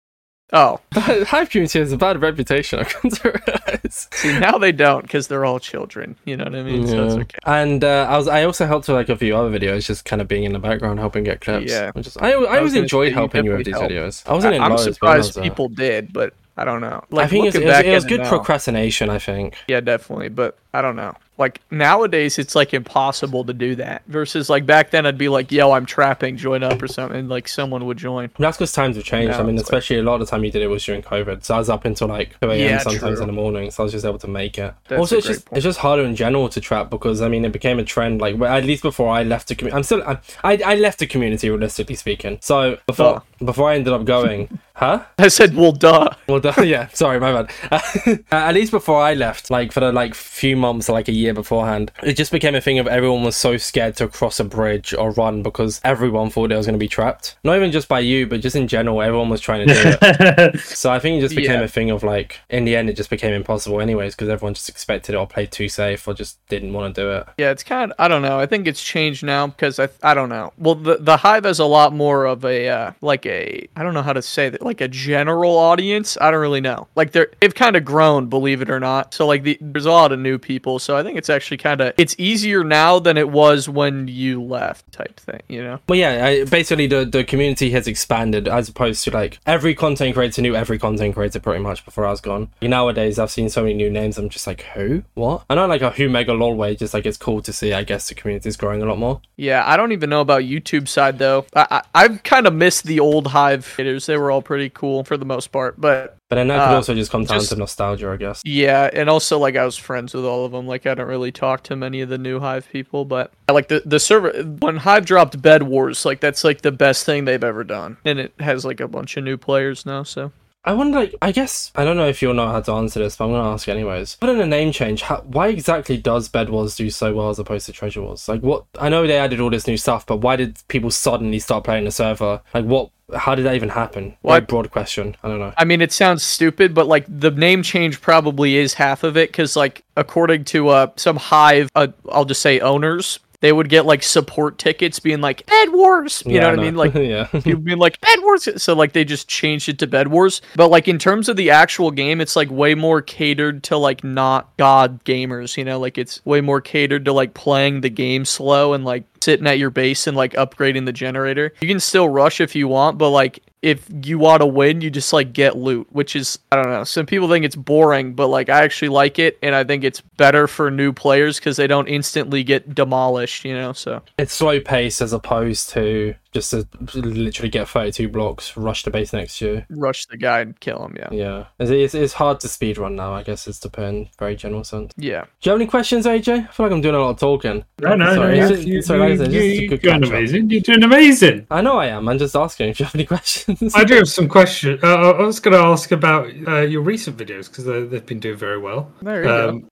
H: Oh.
I: Hive community has a bad reputation, I come to realize.
H: See, now they don't because they're all children. You know what I mean?
I: Yeah.
H: So it's okay.
I: And uh, I was I also helped with like a few other videos, just kind of being in the background, helping get clips.
H: Yeah.
I: Which is, I, I, I
H: was
I: always
H: gonna
I: enjoyed
H: say, you
I: helping you with these
H: definitely
I: videos. I wasn't in
H: I'm
I: loads, but when I
H: surprised
I: was, uh,
H: people did, but I don't know. Like,
I: I think it's, it
H: looking
I: was,
H: back
I: it was
H: at
I: good
H: now-
I: procrastination, I think.
H: Yeah, definitely. But I don't know. Like nowadays, it's like impossible to do that. Versus like back then, I'd be like, "Yo, I'm trapping, join up or something," and like someone would join.
I: That's because times have changed.
H: Now
I: I mean,
H: it's
I: especially a lot of the time you did it was during COVID. So I was up until like two a.m.
H: Yeah,
I: sometimes
H: true.
I: in the morning. So I was just able to make it.
H: That's
I: also,
H: a
I: it's
H: great
I: just
H: point.
I: it's just harder in general to trap because I mean, it became a trend. Like well, at least before I left the community, I'm still I, I I left the community realistically speaking. So before before I ended up going, huh?
H: I said, "Well, duh."
I: Well, duh, yeah. Sorry, my bad. Uh, at least before I left, like for the like few months, like a year beforehand, it just became a thing of everyone was so scared to cross a bridge or run because everyone thought they was going to be trapped. Not even just by you, but just in general, everyone was trying to do it. So I think it just became
H: Yeah.
I: a thing of like, in the end, it just became impossible anyways because everyone just expected it or played too safe or just didn't want to do it.
H: Yeah, it's kind of, I don't know. I think it's changed now because I I don't know. Well, the the Hive has a lot more of a uh, like a I don't know how to say that, like a general audience. I don't really know. Like they're they've kind of grown, believe it or not. So like the, there's a lot of new people. So I think it's actually kind of it's easier now than it was when you left, type thing. You know?
I: Well, yeah, I, basically the, the community has expanded as opposed to like every content creator knew every content creator pretty much before I was gone. Nowadays, I've seen so many new names. I'm just like, who? What? I know like a who mega lol way. Just like it's cool to see. I guess the community is growing a lot more.
H: Yeah, I don't even know about YouTube side though. I, I I've kind of missed the old Hive creators. They were all pretty cool for the most part, but.
I: But then that could
H: Uh,
I: also just come down
H: just-
I: to nostalgia, I guess.
H: Yeah, and also like I was friends with all of them. Like I don't really talk to many of the new Hive people, but like the the server when Hive dropped Bed Wars, like that's like the best thing they've ever done, and it has like a bunch of new players now. So
I: I wonder, like, I guess, I don't know if you'll know how to answer this, but I'm going to ask anyways. Other than a name change, how, why exactly does Bed Wars do so well as opposed to Treasure Wars? Like, what, I know they added all this new stuff, but why did people suddenly start playing the server? Like, what, how did that even happen?
H: Well,
I: Very broad question, I don't know.
H: I mean, it sounds stupid, but like the name change probably is half of it, because like according to uh some Hive, uh, I'll just say owners. They would get like support tickets being like Bed Wars, you
I: Yeah,
H: know
I: I
H: what I
I: know.
H: mean? Like
I: Yeah.
H: people being like Bed Wars. So like they just changed it to Bed Wars. But like in terms of the actual game, it's like way more catered to like not God gamers, you know, like it's way more catered to like playing the game slow and like sitting at your base and like upgrading the generator. You can still rush if you want, but like if you want to win, you just like get loot, which is, I don't know. Some people think it's boring, but like I actually like it, and I think it's better for new players because they don't instantly get demolished, you know. So
I: It's slow pace as opposed to just to literally get thirty-two blocks, rush the base next to you.
H: rush the guy and kill him. Yeah.
I: Yeah. It's, it's, it's hard to speedrun now, I guess, it's to put in very general sense.
H: Yeah.
I: Do you have any questions, A J? I feel like I'm doing a lot of talking.
B: No, no,
I: Sorry,
B: no.
I: it's
B: You,
I: just-
B: you,
I: sorry, like I said, it's just a
B: you,
I: good
B: you're doing
I: catch-up.
B: amazing. You're doing amazing.
I: I know I am. I'm just asking if you have any questions.
B: I do have some questions. Uh, I I was going to ask about uh, your recent videos because they've been doing very well.
H: There you go.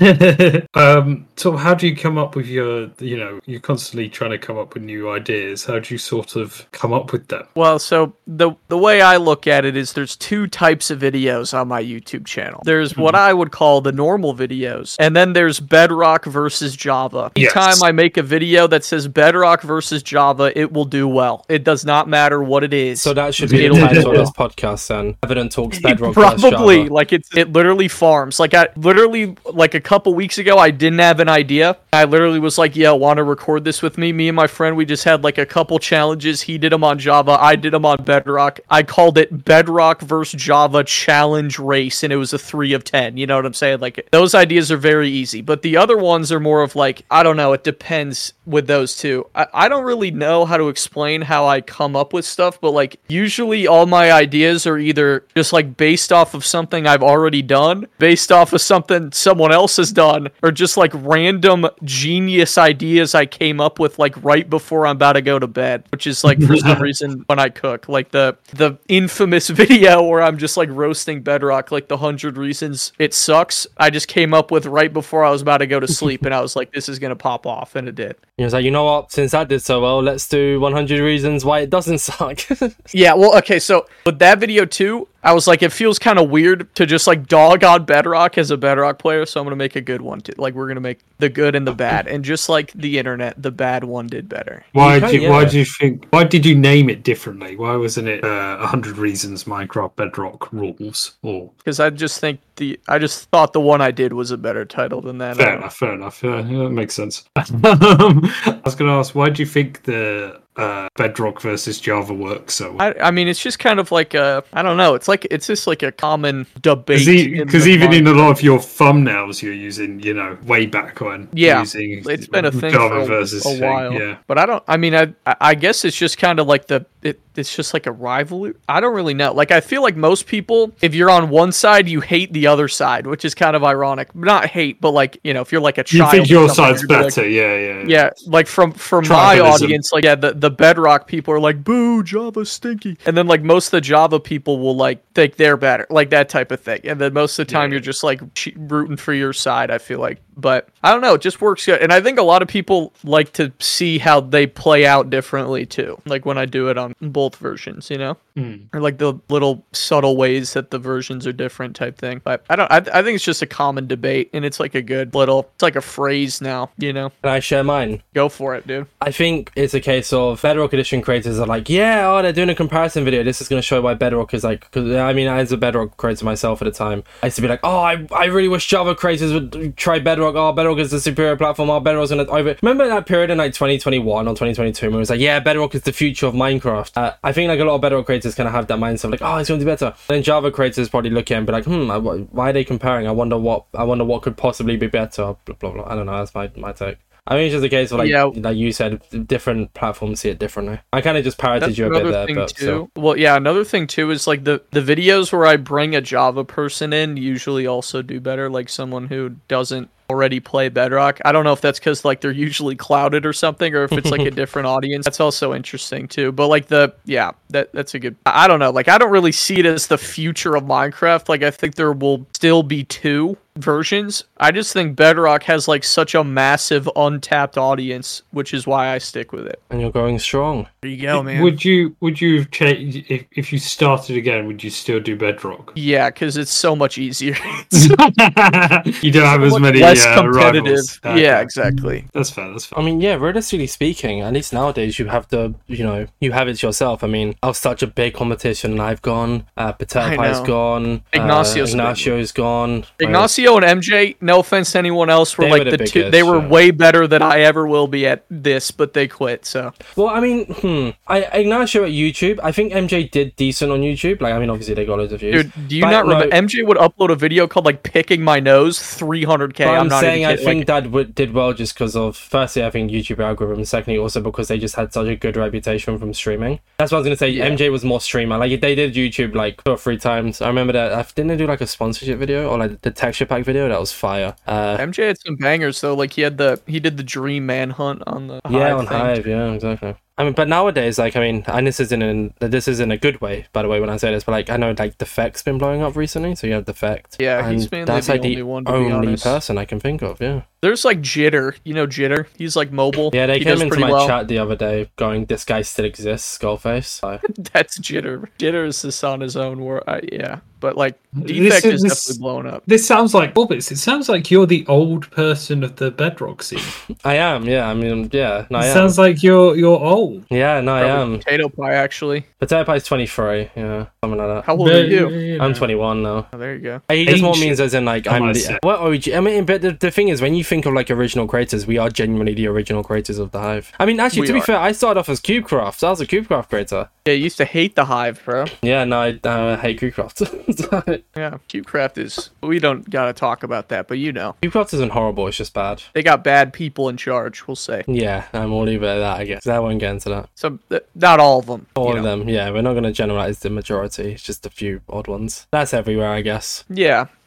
B: Um, um, so, how do you come up with your? You know, you're constantly trying to come up with new ideas. How do you sort of come up with them?
H: Well, so the the way I look at it is there's two types of videos on my YouTube channel. There's what I would call the normal videos, and then there's Bedrock versus Java.
B: Yes.
H: Anytime I make a video that says Bedrock versus Java, it will do well. It does not matter what it is.
I: So that should be the
H: It'll
I: title
H: do
I: of this
H: well.
I: podcast then. Evident Talks Bedrock versus
H: Probably
I: Java.
H: like it's it literally farms. Like I literally like a couple weeks ago, I didn't have an idea. I literally was like, "Yeah, want to record this with me?" Me and my friend, we just had like a couple challenges. He did them on Java, I did them on Bedrock. I called it Bedrock versus Java Challenge Race, and it was a three of ten. You know what I'm saying? Like those ideas are very easy, but the other ones are more of like I don't know. It depends with those two. I, I don't really know how to explain how I come up with stuff, but like usually all my ideas are either just like based off of something I've already done, based off of something someone else has done, or just like random genius ideas I came up with like right before I'm about to go to bed, which is like for some reason when I cook, like the the infamous video where I'm just like roasting Bedrock, like the hundred reasons it sucks. I just came up with right before I was about to go to sleep, and I was like, this is gonna pop off, and it did.
I: He was like, you know what? Since that did so well, let's do one hundred reasons why it doesn't suck.
H: Yeah, well, okay, so with that video too, I was like, it feels kind of weird to just like dog on Bedrock as a Bedrock player, so I'm gonna make a good one too. Like we're gonna make the good and the bad, and just like the internet, the bad one did better.
B: Why
I: You
B: do
I: can,
B: you, why
I: yeah.
B: do you think? Why did you name it differently? Why wasn't it uh, a hundred reasons Minecraft Bedrock rules? Or
H: Because I just think the I just thought the one I did was a better title than that.
B: fair
H: I-
B: enough, fair enough. Yeah, yeah, that makes sense. um, I was going to ask, why do you think the uh, Bedrock versus Java works so well?
H: I, I mean, it's just kind of like a, I don't know. It's like, it's just like a common debate. in
B: Because
H: the
B: even in a
H: market.
B: lot of your thumbnails, you're using, you know, way back when.
H: Yeah,
B: using
H: it's been a thing
B: Java
H: for a,
B: versus
H: a
B: thing,
H: while.
B: Yeah.
H: But I don't, I mean, I, I guess it's just kind of like the, it, it's just like a rivalry. I don't really know. Like, I feel like most people, if you're on one side, you hate the other side, which is kind of ironic. Not hate, but like, you know, if you're like a
B: You
H: child.
B: think
H: or
B: your
H: something,
B: side's
H: you're gonna be
B: better?
H: like-
B: yeah, yeah, yeah.
H: Yeah, like from from my
B: Tribalism.
H: audience, like yeah, the, the Bedrock people are like, boo, Java's stinky. And then like most of the Java people will like think they're better, like that type of thing. And then most of the time
B: Yeah.
H: you're just like che- rooting for your side, I feel like. But I don't know, it just works good. And I think a lot of people like to see how they play out differently too. Like when I do it on both versions, you know?
B: Mm.
H: Or like the little subtle ways that the versions are different type thing. But I don't I, I think it's just a common debate, and it's like a good little, it's like a phrase now, you know?
I: Can I share mine?
H: Go for it, dude.
I: I think it's a case of Bedrock Edition creators are like, yeah, oh, they're doing a comparison video. This is going to show why Bedrock is like, because I mean, as a Bedrock creator myself at the time, I used to be like, oh, I, I really wish Java creators would try Bedrock. Oh, Bedrock is the superior platform. Oh, Bedrock's going to over. Remember that period in like twenty twenty-one or twenty twenty-two when it was like, yeah, Bedrock is the future of Minecraft. Uh, I think like a lot of Bedrock creators kind of have that mindset of like, oh, it's going to be better. Then Java creators probably look at it and be like, hmm, I- why are they comparing? I wonder what, I wonder what could possibly be better. Blah, blah, blah. I don't know. That's my, my take. I mean, it's just a case of like,
H: Yeah.
I: like you said, different platforms see it differently. I kind of just parroted
H: That's
I: you a bit
H: another
I: there,
H: thing
I: but
H: too.
I: still.
H: Well, yeah, another thing too is like the the videos where I bring a Java person in usually also do better. Like someone who doesn't already play Bedrock. I don't know if that's because like they're usually clouded or something, or if it's like a different audience. That's also interesting too. But like the yeah, that that's a good. I don't know. Like I don't really see it as the future of Minecraft. Like I think there will still be two versions. I just think Bedrock has like such a massive untapped audience, which is why I stick with it.
I: And you're going strong.
H: There you go, man.
B: Would you would you change if if you started again? Would you still do Bedrock?
H: Yeah, because it's so much easier.
B: You don't have as many
H: less
B: uh,
H: competitive.
B: rivals.
H: Yeah,
B: Okay.
H: exactly.
B: That's fair. That's fair.
I: I mean, yeah, realistically speaking, at least nowadays, you have the, you know, you have it yourself. I mean, of such a big competition, and I've gone, uh, Potato
H: I
I: Pie's
H: know.
I: gone,
H: Ignacio's
I: uh,
H: been-
I: Ignacio's gone.
H: Ignacio and M J, no offense to anyone else, were
I: They
H: like
I: were
H: the,
I: the
H: two.
I: biggest,
H: They were
I: yeah.
H: way better than I ever will be at this, but they quit. So
I: Well, I mean, hmm, I Ignacio at YouTube. I think M J did decent on YouTube. Like, I mean, obviously they got loads of views.
H: dude, do you
I: But
H: not
I: no,
H: remember? M J would upload a video called like "Picking My Nose," three hundred k.
I: But
H: I'm,
I: I'm
H: not
I: saying
H: even
I: I
H: kidding.
I: think
H: like,
I: that w- did well just because of, firstly, I think YouTube algorithm. Secondly, also because they just had such a good reputation from streaming. That's what I was gonna say.
H: Yeah.
I: M J was more streamer. Like they did YouTube like two or three times. I remember that. I didn't they do like a sponsorship video or like the texture pack video. That was fire. Uh,
H: M J had some bangers though. Like he had the he did the Dream Manhunt on the
I: yeah,
H: Hive
I: on
H: thing.
I: Hive. Yeah, exactly. I mean, but nowadays, like, I mean, and this isn't in this is in a good way, by the way, when I say this, but like, I know like Defect's been blowing up recently, so you have Defect.
H: Yeah, he's
I: and
H: mainly
I: that's
H: the
I: like
H: only
I: the
H: one, to be
I: only
H: honest.
I: person I can think of. Yeah.
H: There's like Jitter. You know Jitter? He's like mobile.
I: Yeah, they
H: he
I: came
H: does
I: into
H: pretty
I: my
H: well.
I: chat the other day, going, "This guy still exists, Skullface." So.
H: That's Jitter. Jitter is just on his own world. Uh, yeah, but like
B: This
H: Defect is
B: is- this-
H: definitely blown up.
B: This sounds like Orbits. It sounds like you're the old person of the Bedrock scene.
I: I am, yeah. I mean, yeah, no, I
B: It
I: am.
B: sounds like you're you're old.
I: Yeah, no, I
H: Probably
I: am.
H: Potato Pie actually.
I: Potato Pie's twenty-three, yeah, something like that.
H: How old are you?
I: I'm twenty-one now.
H: Oh, there you go.
I: He just more
B: Ancient,
I: means as in like
B: I
I: I'm
B: might
I: the
B: say.
I: what O G. I mean, but the, the thing is, when you think of like original creators, we are genuinely the original creators of the Hive. I mean, actually,
H: We
I: to be
H: are.
I: fair, I started off as CubeCraft. I was a CubeCraft creator.
H: Yeah, you used to hate the Hive, bro.
I: Yeah, no, I uh, hate CubeCraft. So,
H: Yeah, CubeCraft is. We don't gotta talk about that, but you know,
I: CubeCraft isn't horrible. It's just bad.
H: they got bad people in charge. We'll say.
I: Yeah, I'm all leave it at that. I guess I won't get into that.
H: So th- not all of them.
I: All
H: you
I: of
H: know.
I: them, yeah. We're not going to generalize the majority. It's just a few odd ones. That's everywhere, I guess.
H: Yeah,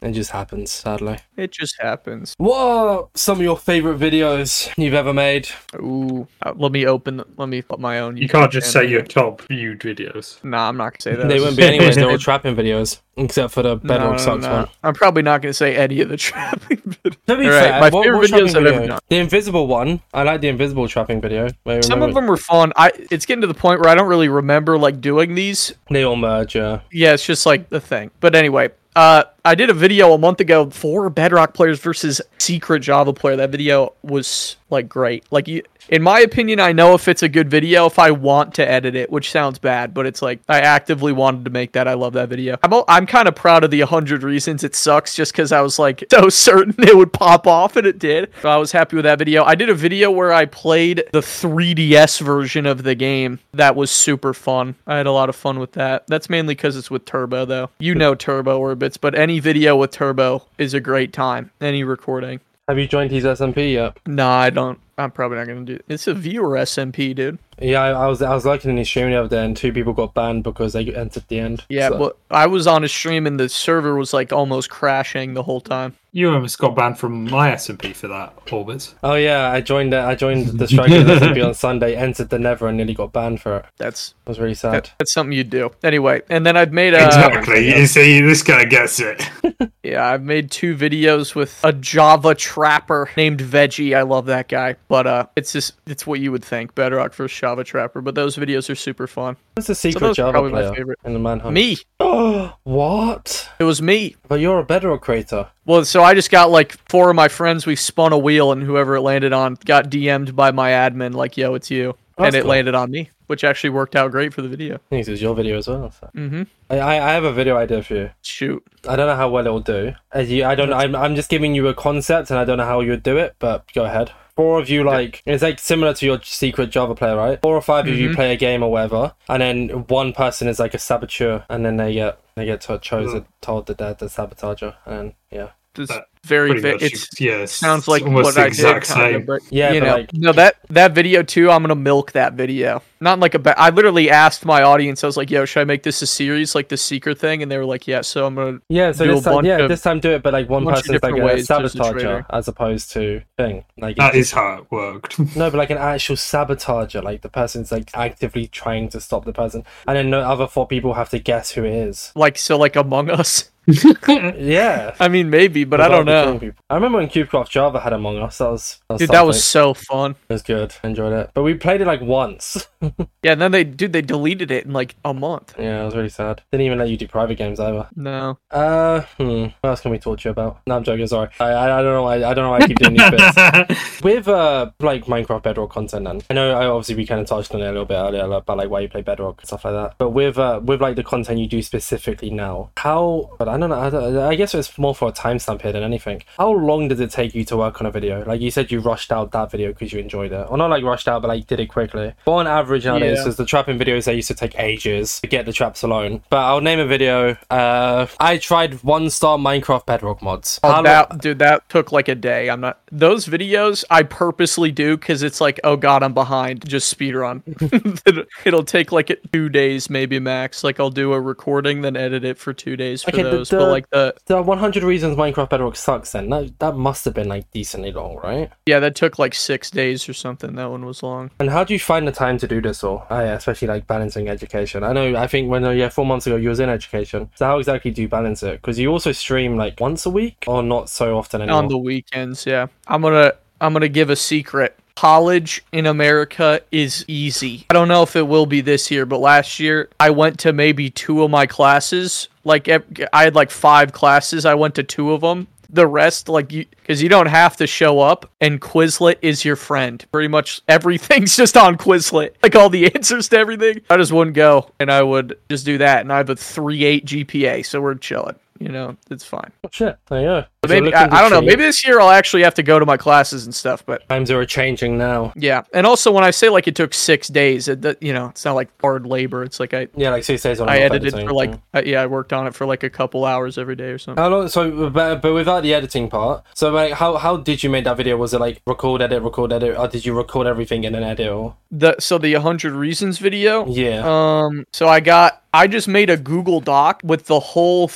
I: It just happens, sadly.
H: It just happens.
I: What are some of your favorite videos you've ever made?
H: Ooh, uh, let me open. Let me put my own.
B: You can't just say your top viewed videos.
H: Nah, I'm not gonna say that.
I: They wouldn't be anyways. They're all trapping videos, except for the Bedrock
H: No, no,
I: Sucks
H: no.
I: one.
H: I'm probably not gonna say any of the trapping videos.
I: To be
H: All right,
I: fair,
H: my
I: what,
H: favorite
I: what
H: videos
I: trapping
H: I've
I: video?
H: ever done.
I: The invisible one. I like the invisible trapping video. Wait,
H: Some of
I: remember-
H: them were fun. I it's getting to the point where I don't really remember like doing these.
I: They all merge, yeah.
H: Yeah, it's just like the thing. But anyway, uh, I did a video a month ago for Bedrock players versus Secret Java player. That video was like great. Like you, in my opinion, I know if it's a good video if I want to edit it, which sounds bad, but it's like I actively wanted to make that. I love that video. I'm I'm kind of proud of the one hundred reasons it sucks, just because I was like so certain it would pop off, and it did. So I was happy with that video. I did a video where I played the three D S version of the game. That was super fun. I had a lot of fun with that. That's mainly because it's with Turbo, though. You know Turbo Orbits, but any video with Turbo is a great time. Any recording.
I: Have you joined his S M P yet?
H: No, I don't. I'm probably not gonna do it. It's a viewer S M P, dude.
I: Yeah, I, I was I was looking in his stream the other day, and two people got banned because they entered the end.
H: Yeah,
I: so.
H: but I was on a stream and the server was like almost crashing the whole time.
B: You almost got banned from my S M P for that, Orbits.
I: Oh yeah, I joined. Uh, I joined the Strikers S M P on Sunday, entered the Nether, and nearly got banned for it.
H: That's
I: It was really sad.
H: that, that's something you do. Anyway, and then I've made a
B: Exactly. You see, this guy gets it.
H: yeah, I've made two videos with a Java trapper named Veggie. I love that guy, but uh, it's just it's what you would think, Bedrock versus Java trapper. But those videos are super fun.
I: What's the secret
H: those are
I: Java
H: probably my
I: player
H: favorite.
I: in the Manhunt?
H: Me,
I: Oh, what?
H: it was me.
I: But you're a Bedrock creator.
H: Well, so I just got like four of my friends. We spun a wheel, and whoever it landed on got D M'd by my admin, like, "Yo, it's you,"
I: That's
H: and it
I: cool.
H: landed on me, which actually worked out great for the video.
I: I think this is your video as well. So.
H: Mm-hmm.
I: I, I I have a video idea for you.
H: Shoot.
I: I don't know how well it'll do. As you, I don't. I'm I'm just giving you a concept, and I don't know how you'd do it. But go ahead. Four of you, like, it's like similar to your secret Java player, right? Four or five of you play a game or whatever, and then one person is like a saboteur, and then they get they get to- chosen, told that they're the sabotager, and then, yeah.
H: It's
B: That
H: very
B: Pretty
H: fa-
B: much,
H: it's
B: yeah, it's
H: sounds like
B: almost
H: what
B: the
H: I did.
B: exact
H: Kind
B: same.
H: of, but,
I: Yeah,
H: you
I: but,
H: know,
I: like-
H: no, that that video too. I'm gonna milk that video. Not like a. Ba- I literally asked my audience. I was like, "Yo, should I make this a series, like the secret thing?" And they were like, "Yeah." So I'm gonna.
I: Yeah, so
H: do
I: this
H: a
I: time,
H: bunch
I: yeah,
H: of-
I: this time do it, but like one
H: bunch of
I: person's like
H: different
I: a
H: ways, just a
I: sabotager
H: traitor.
I: as opposed to thing. Like
B: That
I: it's-
B: is how it worked.
I: No, but like an actual sabotager, like the person's like actively trying to stop the person, and then the other four people have to guess who it is.
H: Like so, like Among Us.
I: Yeah.
H: I mean, maybe, but I
I: Without
H: don't
I: the
H: know.
I: killing people. I remember when CubeCraft Java had Among Us. That was, that was
H: Dude, that was
I: something.
H: so fun.
I: It was good. Enjoyed it. But we played it like once.
H: Yeah, and then they, dude, they deleted it in like a month.
I: Yeah, it was really sad. Didn't even let you do private games either.
H: No.
I: Uh, hmm. What else can we talk to you about? No, I'm joking. Sorry. I, I, I don't know why. I don't know why I keep doing these bits. With uh, like Minecraft Bedrock content, then I know. I obviously we kind of touched on it a little bit earlier about like why you play Bedrock and stuff like that. But with uh, with like the content you do specifically now, how? But I don't know. I, don't, I guess it's more for a timestamp here than anything. How long does it take you to work on a video? Like you said, you rushed out that video because you enjoyed it, or not like rushed out, but like did it quickly. But on average nowadays,
H: Yeah.
I: because the trapping videos they used to take ages to get the traps alone. But I'll name a video. Uh, I tried one star Minecraft Bedrock mods.
H: Oh,
I: How
H: that,
I: lo-
H: dude, that took like a day. I'm not. Those videos I purposely do because it's like, oh god, I'm behind. Just speed run. it'll, it'll take like two days, maybe max. Like I'll do a recording, then edit it for two days for
I: Okay, the-
H: those.
I: the-
H: But like the
I: The one hundred reasons Minecraft Bedrock sucks. Then that that must have been like decently long, right?
H: yeah, that took like six days or something. That one was long.
I: And how do you find the time to do this all? Oh, yeah, especially like balancing education. I know. I think when uh, yeah, four months ago you was in education. So how exactly do you balance it? Because you also stream like once a week, or not so often anymore.
H: On the weekends, yeah. I'm gonna I'm gonna give a secret. College in America is easy. I don't know if it will be this year, but last year I went to maybe two of my classes. Like ev- I had like five classes. I went to two of them. The rest, like you, because you don't have to show up, and Quizlet is your friend. Pretty much everything's just on Quizlet. Like all the answers to everything. I just wouldn't go, and I would just do that. And I have a three point eight G P A, so we're chilling. You know, it's fine.
I: Oh, shit, there you go.
H: But
I: If you're
H: maybe
I: looking
H: I,
I: to
H: I don't know.
I: cheat,
H: Maybe this year I'll actually have to go to my classes and stuff. But
I: times are changing now.
H: yeah, and also when I say like it took six days, it, that, you know, it's not like hard labor. It's like I
I: Yeah, like six days on.
H: I
I: and off
H: edited
I: editing,
H: for like
I: yeah.
H: uh, yeah, I worked on it for like a couple hours every day or something.
I: How long? So, but, but without the editing part. So, like, how how did you make that video? Was it like record, edit, record, edit, or did you record everything and then edit? Or
H: The so the one hundred reasons video.
I: yeah,
H: Um. So I got. I just made a Google Doc with the whole thing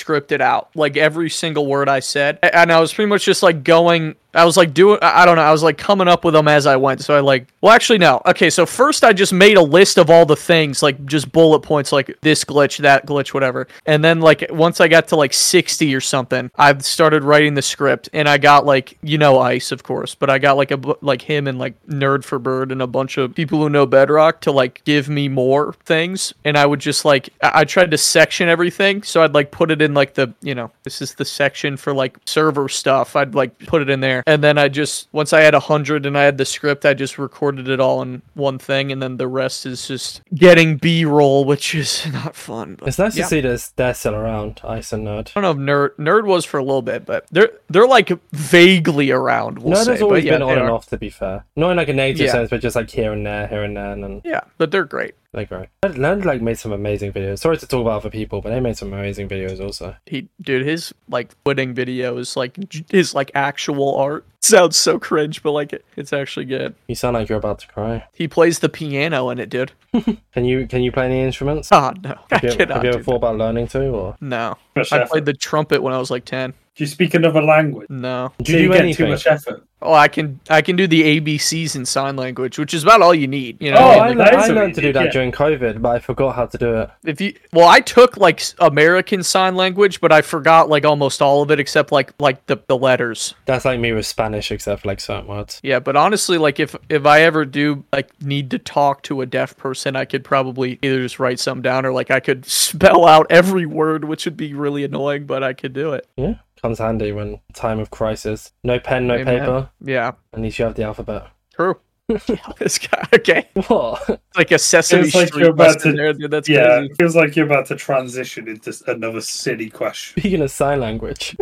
H: scripted out, like every single word I said. And I was pretty much just like going, I was like doing, I don't know, I was like coming up with them as I went. So I like, well, actually, no. Okay, so first I just made a list of all the things, like just bullet points, like this glitch, that glitch, whatever. And then like once I got to like sixty or something, I started writing the script, and I got like, you know, Ice, of course, but I got like a bu- like him and like Nerd for Bird and a bunch of people who know Bedrock to like give me more things. And I would just like, I, I tried to section everything. So I'd like put it in like the, you know, this is the section for like server stuff. I'd like put it in there. And then I just, once I had a hundred and I had the script, I just recorded it all in one thing. And then the rest is just getting B-roll, which is not fun. But
I: It's nice
H: yeah.
I: to see this they're still around, Ice and Nerd.
H: I don't know if Nerd Nerd was for a little bit, but they're they're like vaguely around. We'll
I: Nerd
H: say.
I: has always
H: but yeah,
I: been on
H: they
I: and
H: are.
I: off, to be fair. Not in like a negative
H: Yeah.
I: sense, but just like here and there, here and there, and then
H: Yeah, but they're great.
I: they're great. Nerd, Nerd like made some amazing videos. Sorry to talk about other people, but they made some amazing videos also.
H: He, dude, his like pudding videos, like j- his like actual art sounds so cringe, but like it, it's actually good.
I: You sound like you're about to cry.
H: He plays the piano in it, dude.
I: Can you can you play any instruments?
H: Oh no, I
I: Have you,
H: cannot
I: have you ever
H: do
I: thought
H: that.
I: about learning to, or
H: No,
B: Much
H: I
B: effort.
H: played the trumpet when I was like ten.
B: Do you speak another language?
H: No.
I: do
B: Do
I: you
B: you
I: do
B: get
I: anything?
B: too much effort?
H: Oh, I can I can do the A B Cs in sign language, which is about all you need. You know,
I: Oh,
B: Yeah,
I: I,
B: like,
I: le-
B: that
I: I
B: is what
I: learned
B: you
I: to do
B: did,
I: that
B: yeah.
I: during COVID, but I forgot how to do it.
H: if you well, I took like s- American sign language, but I forgot like almost all of it except like like the, the letters.
I: That's like me with Spanish, except for like certain words.
H: Yeah, but honestly, like if if I ever do like need to talk to a deaf person, I could probably either just write something down or like I could spell out every word, which would be really annoying, but I could do it.
I: Yeah, comes handy when time of crisis. No pen, no
H: Amen.
I: paper.
H: Yeah,
I: At least you have the alphabet.
H: true. This guy, okay,
I: What?
H: it's like a Sesame
B: Feels like
H: Street
B: you're about
H: lesson
B: to-
H: there, dude. That's
B: Yeah,
H: crazy.
B: it feels like you're about to transition into s- another silly question.
I: Speaking of sign language,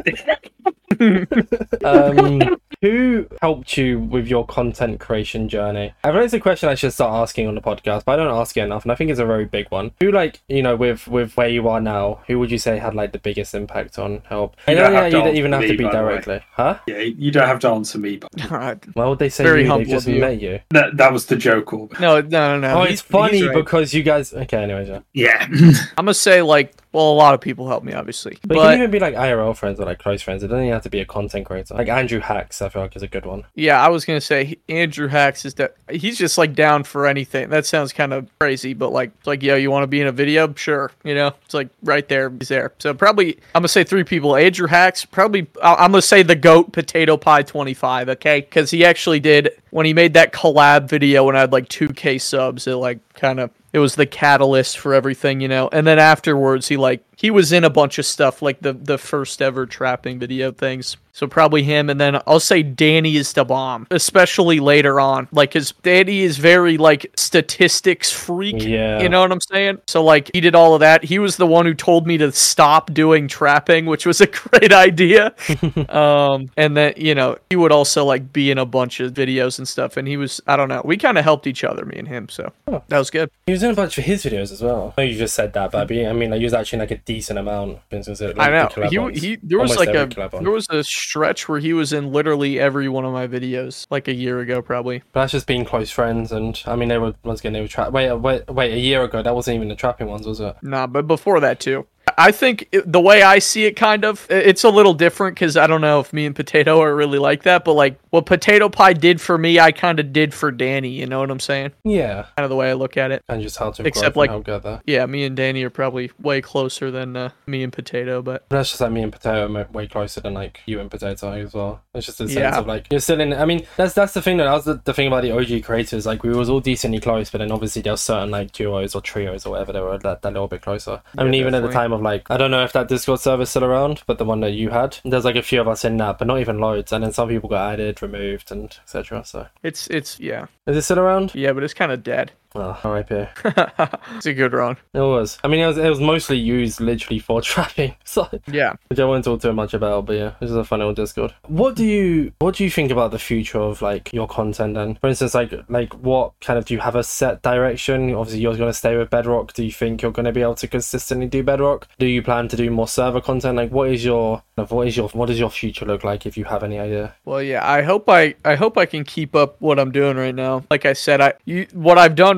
I: um, who helped you with your content creation journey? I feel it's a question I should start asking on the podcast, but I don't ask it enough, and I think it's a very big one. Who, like, you know, with with where you are now, who would you say had like the biggest impact on help?
B: You
I: I
B: don't
I: don't
B: have
I: think
B: to
I: you don't
B: answer
I: even have
B: me,
I: to be
B: by the way.
I: directly, huh?
B: Yeah, you don't have to answer me, but
H: God.
I: Why would they say
H: Very
I: you? They've
H: humble
I: just
H: of you.
I: met you.
B: that, that was the joke. Or...
H: No, no, no, no.
I: Oh,
H: He's-
I: it's funny
H: he's right.
I: because you guys. Okay, anyways, yeah.
B: Yeah.
H: I'm gonna say like, well, a lot of people helped me, obviously,
I: But,
H: but,
I: it can even be like I R L friends or like close friends. It doesn't even have to be a content creator. Like Andrew Hacks, I feel like is a good one.
H: yeah, I was gonna say he- Andrew Hacks is that he's just like down for anything. That sounds kind of crazy, but like, it's like, yo, you want to be in a video? Sure, you know, it's like right there, he's there. So probably I'm gonna say three people. Andrew Hacks, probably I- I'm gonna say the goat Potato Pie twenty-five, okay, because he actually did when he made that collab video when I had like two K subs. It like kind of it was the catalyst for everything, you know. And then afterwards, he like he was in a bunch of stuff like the the first ever trapping video things. So probably him, and then I'll say Danny is the bomb, especially later on. Like, his Danny is very like statistics freak.
I: Yeah.
H: You know what I'm saying? So like he did all of that. He was the one who told me to stop doing trapping, which was a great idea. um, and then you know he would also like be in a bunch of videos and stuff. And he was I don't know. We kind of helped each other, me and him. So
I: Oh.
H: that was good.
I: He was in a bunch of his videos as well. I know you just said that, but I mean, I mean, like, he was actually in, like a decent amount. For instance, like,
H: I
I: the
H: know.
I: collab
H: He,
I: ones.
H: he there was
I: Almost
H: like a
I: every collab one.
H: there was a stretch where he was in literally every one of my videos, like a year ago, probably.
I: But that's just being close friends, and I mean, they were once again they were trap. Wait, wait, wait! A year ago, that wasn't even the trapping ones, was it?
H: Nah, but before that too. I think it, the way I see it, kind of, i- it's a little different because I don't know if me and Potato are really like that, but like what Potato Pie did for me, I kind of did for Danny. You know what I'm saying?
I: Yeah,
H: Kind of the way I look at it.
I: and just how to
H: Except,
I: grow
H: like-
I: and help get there.
H: Yeah, me and Danny are probably way closer than uh, me and Potato, but
I: But that's just like me and Potato are mo- way closer than like you and Potato as well. It's just a sense
H: Yeah.
I: of like you're still in. I mean, that's that's the thing that, that was the, the thing about the O G creators. Like we was all decently close, but then obviously there was certain like duos or trios or whatever that were that, that little bit closer. I mean,
H: Yeah,
I: even at the
H: definitely.
I: time of like I don't know if that Discord server's still around, but the one that you had, there's like a few of us in that, but not even loads. And then some people got added, removed, and et cetera. So
H: it's it's yeah
I: is it still around?
H: yeah, but it's kind of dead.
I: Oh, R I P.
H: It's a good run.
I: It was. I mean, it was, it was mostly used literally for trapping, so
H: Yeah.
I: which I won't talk too much about. But yeah, this is a fun little Discord. What do you What do you think about the future of like your content? And for instance, like like what kind of do you have a set direction? Obviously, you're going to stay with Bedrock. Do you think you're going to be able to consistently do Bedrock? Do you plan to do more server content? Like, what is your what is your what does your future look like if you have any idea?
H: Well, yeah, I hope I I hope I can keep up what I'm doing right now. Like I said, I you, what I've done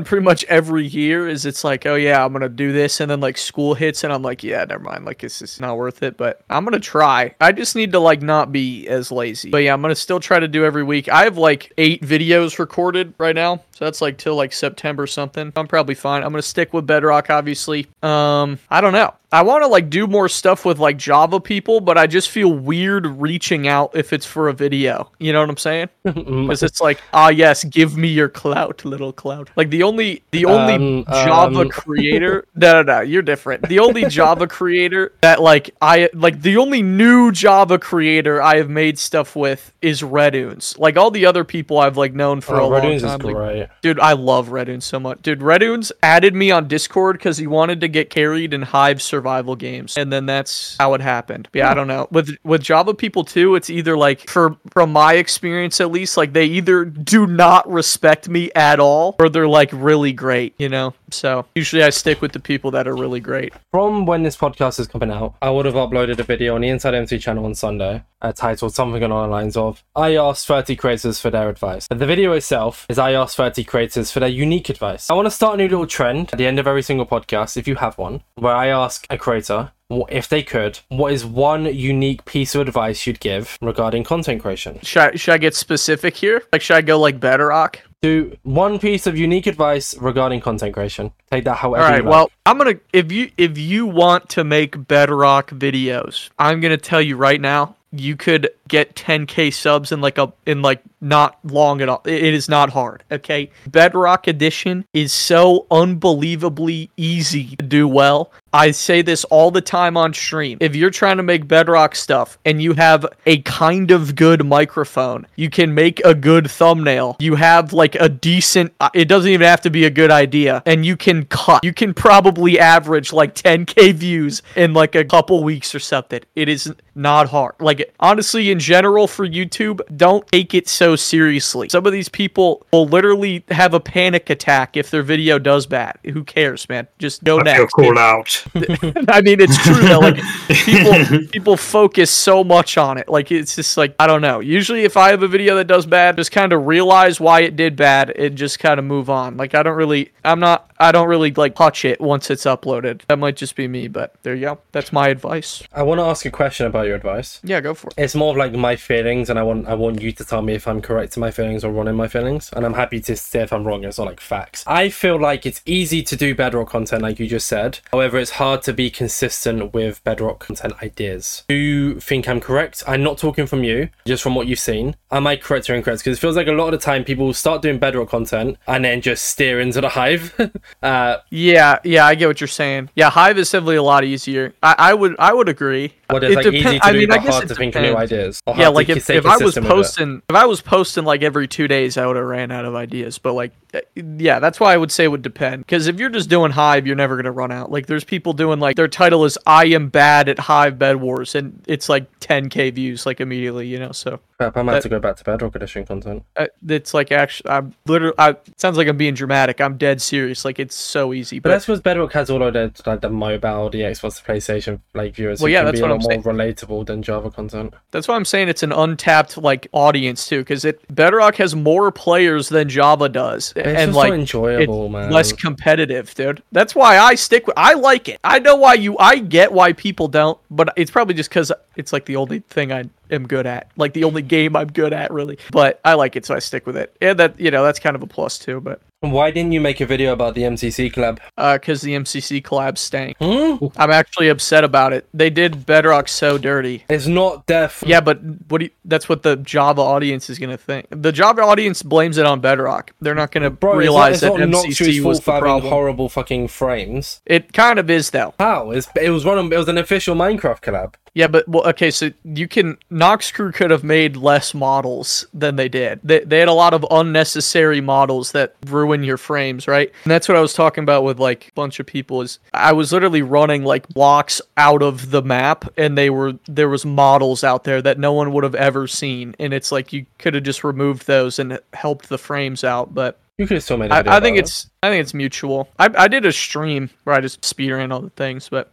H: done pretty much every year is it's like, oh yeah, I'm gonna do this, and then like school hits and I'm like, yeah, never mind, like it's just not worth it. But I'm gonna try. I just need to like not be as lazy. But yeah, I'm gonna still try to do every week. I have like eight videos recorded right now, so that's like till like September something. I'm probably fine. I'm gonna stick with Bedrock, obviously. Um, I don't know. I want to like do more stuff with like Java people, but I just feel weird reaching out if it's for a video. You know what I'm saying? Because it's like, ah, yes, give me your clout, little clout. Like the only the only
I: Um,
H: Java
I: um.
H: creator. No, no, no, you're different. The only Java creator that like I like the only new Java creator I have made stuff with is Redunes. Like all the other people I've like known for
I: Oh,
H: a long
I: Redunes is
H: time. Like,
I: great.
H: dude, I love Redunes so much. Dude, Redunes added me on Discord because he wanted to get carried in Hive survival games, and then that's how it happened. Yeah, I don't know. With with Java people too, it's either like, for from my experience at least, like they either do not respect me at all, or they're like really great, you know? So usually I stick with the people that are really great.
I: From when this podcast is coming out, I would have uploaded a video on the Inside M C channel on Sunday, uh, titled something along the lines of, I asked thirty creators for their advice. But the video itself is I asked thirty creators for their unique advice. I want to start a new little trend at the end of every single podcast, if you have one, where I ask a creator, if they could, what is one unique piece of advice you'd give regarding content creation?
H: Should I, should I get specific here? Like, should I go like Bedrock?
I: Do one piece of unique advice regarding content creation. Take that however
H: All right,
I: you like.
H: well, I'm gonna if you if you want to make Bedrock videos, I'm gonna tell you right now, you could get ten K subs in like a in like not long at all. It is not hard, okay? Bedrock Edition is so unbelievably easy to do well. I say this all the time on stream. If you're trying to make Bedrock stuff and you have a kind of good microphone, you can make a good thumbnail. You have like a decent, it doesn't even have to be a good idea, and you can cut. You can probably average like ten K views in like a couple weeks or something. It is not hard. Like, honestly, in general for YouTube, don't take it so seriously. Some of these people will literally have a panic attack if their video does bad. Who cares, man? Just go
B: I
H: next.
B: feel call out.
H: I mean, it's true though. Like, people people focus so much on it. Like, it's just like, I don't know. Usually, if I have a video that does bad, just kind of realize why it did bad and just kind of move on. Like, I don't really, I'm not, I don't really like touch it once it's uploaded. That might just be me, but there you go. That's my advice.
I: I want to ask a question about your advice.
H: Yeah, go for it.
I: It's more of like my feelings, and I want I want you to tell me if I'm correct in my feelings or wrong in my feelings, and I'm happy to say if I'm wrong. It's not like facts. I feel like it's easy to do Bedrock content, like you just said. However, it's hard to be consistent with Bedrock content ideas. Do you think I'm correct? I'm not talking from you, just from what you've seen. Am I correct or incorrect? Because it feels like a lot of the time people will start doing Bedrock content and then just steer into the Hive. uh,
H: yeah, yeah, I get what you're saying. Yeah, Hive is definitely a lot easier. I, I would, I would agree.
I: What is
H: It
I: like
H: depen-
I: easy to
H: I
I: do,
H: mean,
I: but
H: I guess
I: hard
H: it
I: to think of new
H: depends.
I: ideas. Or
H: Yeah,
I: hard
H: like
I: to
H: if,
I: stay
H: if I was
I: consistent with it.
H: posting, if I was posting like every two days, I would have ran out of ideas. But like, yeah, that's why I would say it would depend. Because if you're just doing Hive, you're never gonna run out. Like, there's people doing like their title is "I am bad at Hive Bed Wars," and it's like ten K views like immediately, you know. So
I: Crap, I might
H: that-
I: have to go back to Bedrock Edition content.
H: uh, it's like actually, I'm literally. I, it sounds like I'm being dramatic. I'm dead serious. Like, it's so easy.
I: But
H: But
I: that's because Bedrock has all of the like the mobile, the Xbox, the PlayStation like viewers.
H: Well,
I: who
H: yeah,
I: can
H: that's
I: be a
H: what
I: lot
H: I'm
I: more relatable than Java content.
H: that's why I'm saying it's an untapped like audience too, because it Bedrock has more players than Java does,
I: It's
H: and
I: just
H: like
I: so enjoyable,
H: it's
I: man.
H: less competitive, dude. That's why I stick with. I like it. I know why you. I get why people don't, but it's probably just because it's like the only thing I am good at, like the only game I'm good at, really. But I like it, so I stick with it. And that, you know, that's kind of a plus too. But
I: Why didn't you make a video about the M C C collab?
H: uh, because the M C C collab stank.
I: Hmm?
H: I'm actually upset about it. They did Bedrock so dirty.
I: It's not deaf.
H: Yeah, but what do you, that's what the Java audience is gonna think. The Java audience blames it on Bedrock. They're not gonna
I: Bro,
H: realize
I: it's not,
H: that
I: it's not
H: M C C
I: Noxu's
H: was
I: fault
H: the
I: for having
H: problem.
I: horrible fucking frames.
H: It kind of is though.
I: How? It's, it was one. Of, it was an official Minecraft collab.
H: Yeah, but well, okay, so you can Nox Crew could have made less models than they did. They they had a lot of unnecessary models that ruin your frames, right? And that's what I was talking about with like a bunch of people. Is I was literally running like blocks out of the map, and they were there was models out there that no one would have ever seen, and it's like you could have just removed those and helped the frames out, but.
I: You could have still made a
H: I,
I: video
H: I think
I: about
H: it's I think it's mutual. I I did a stream where I just speedran all the things, but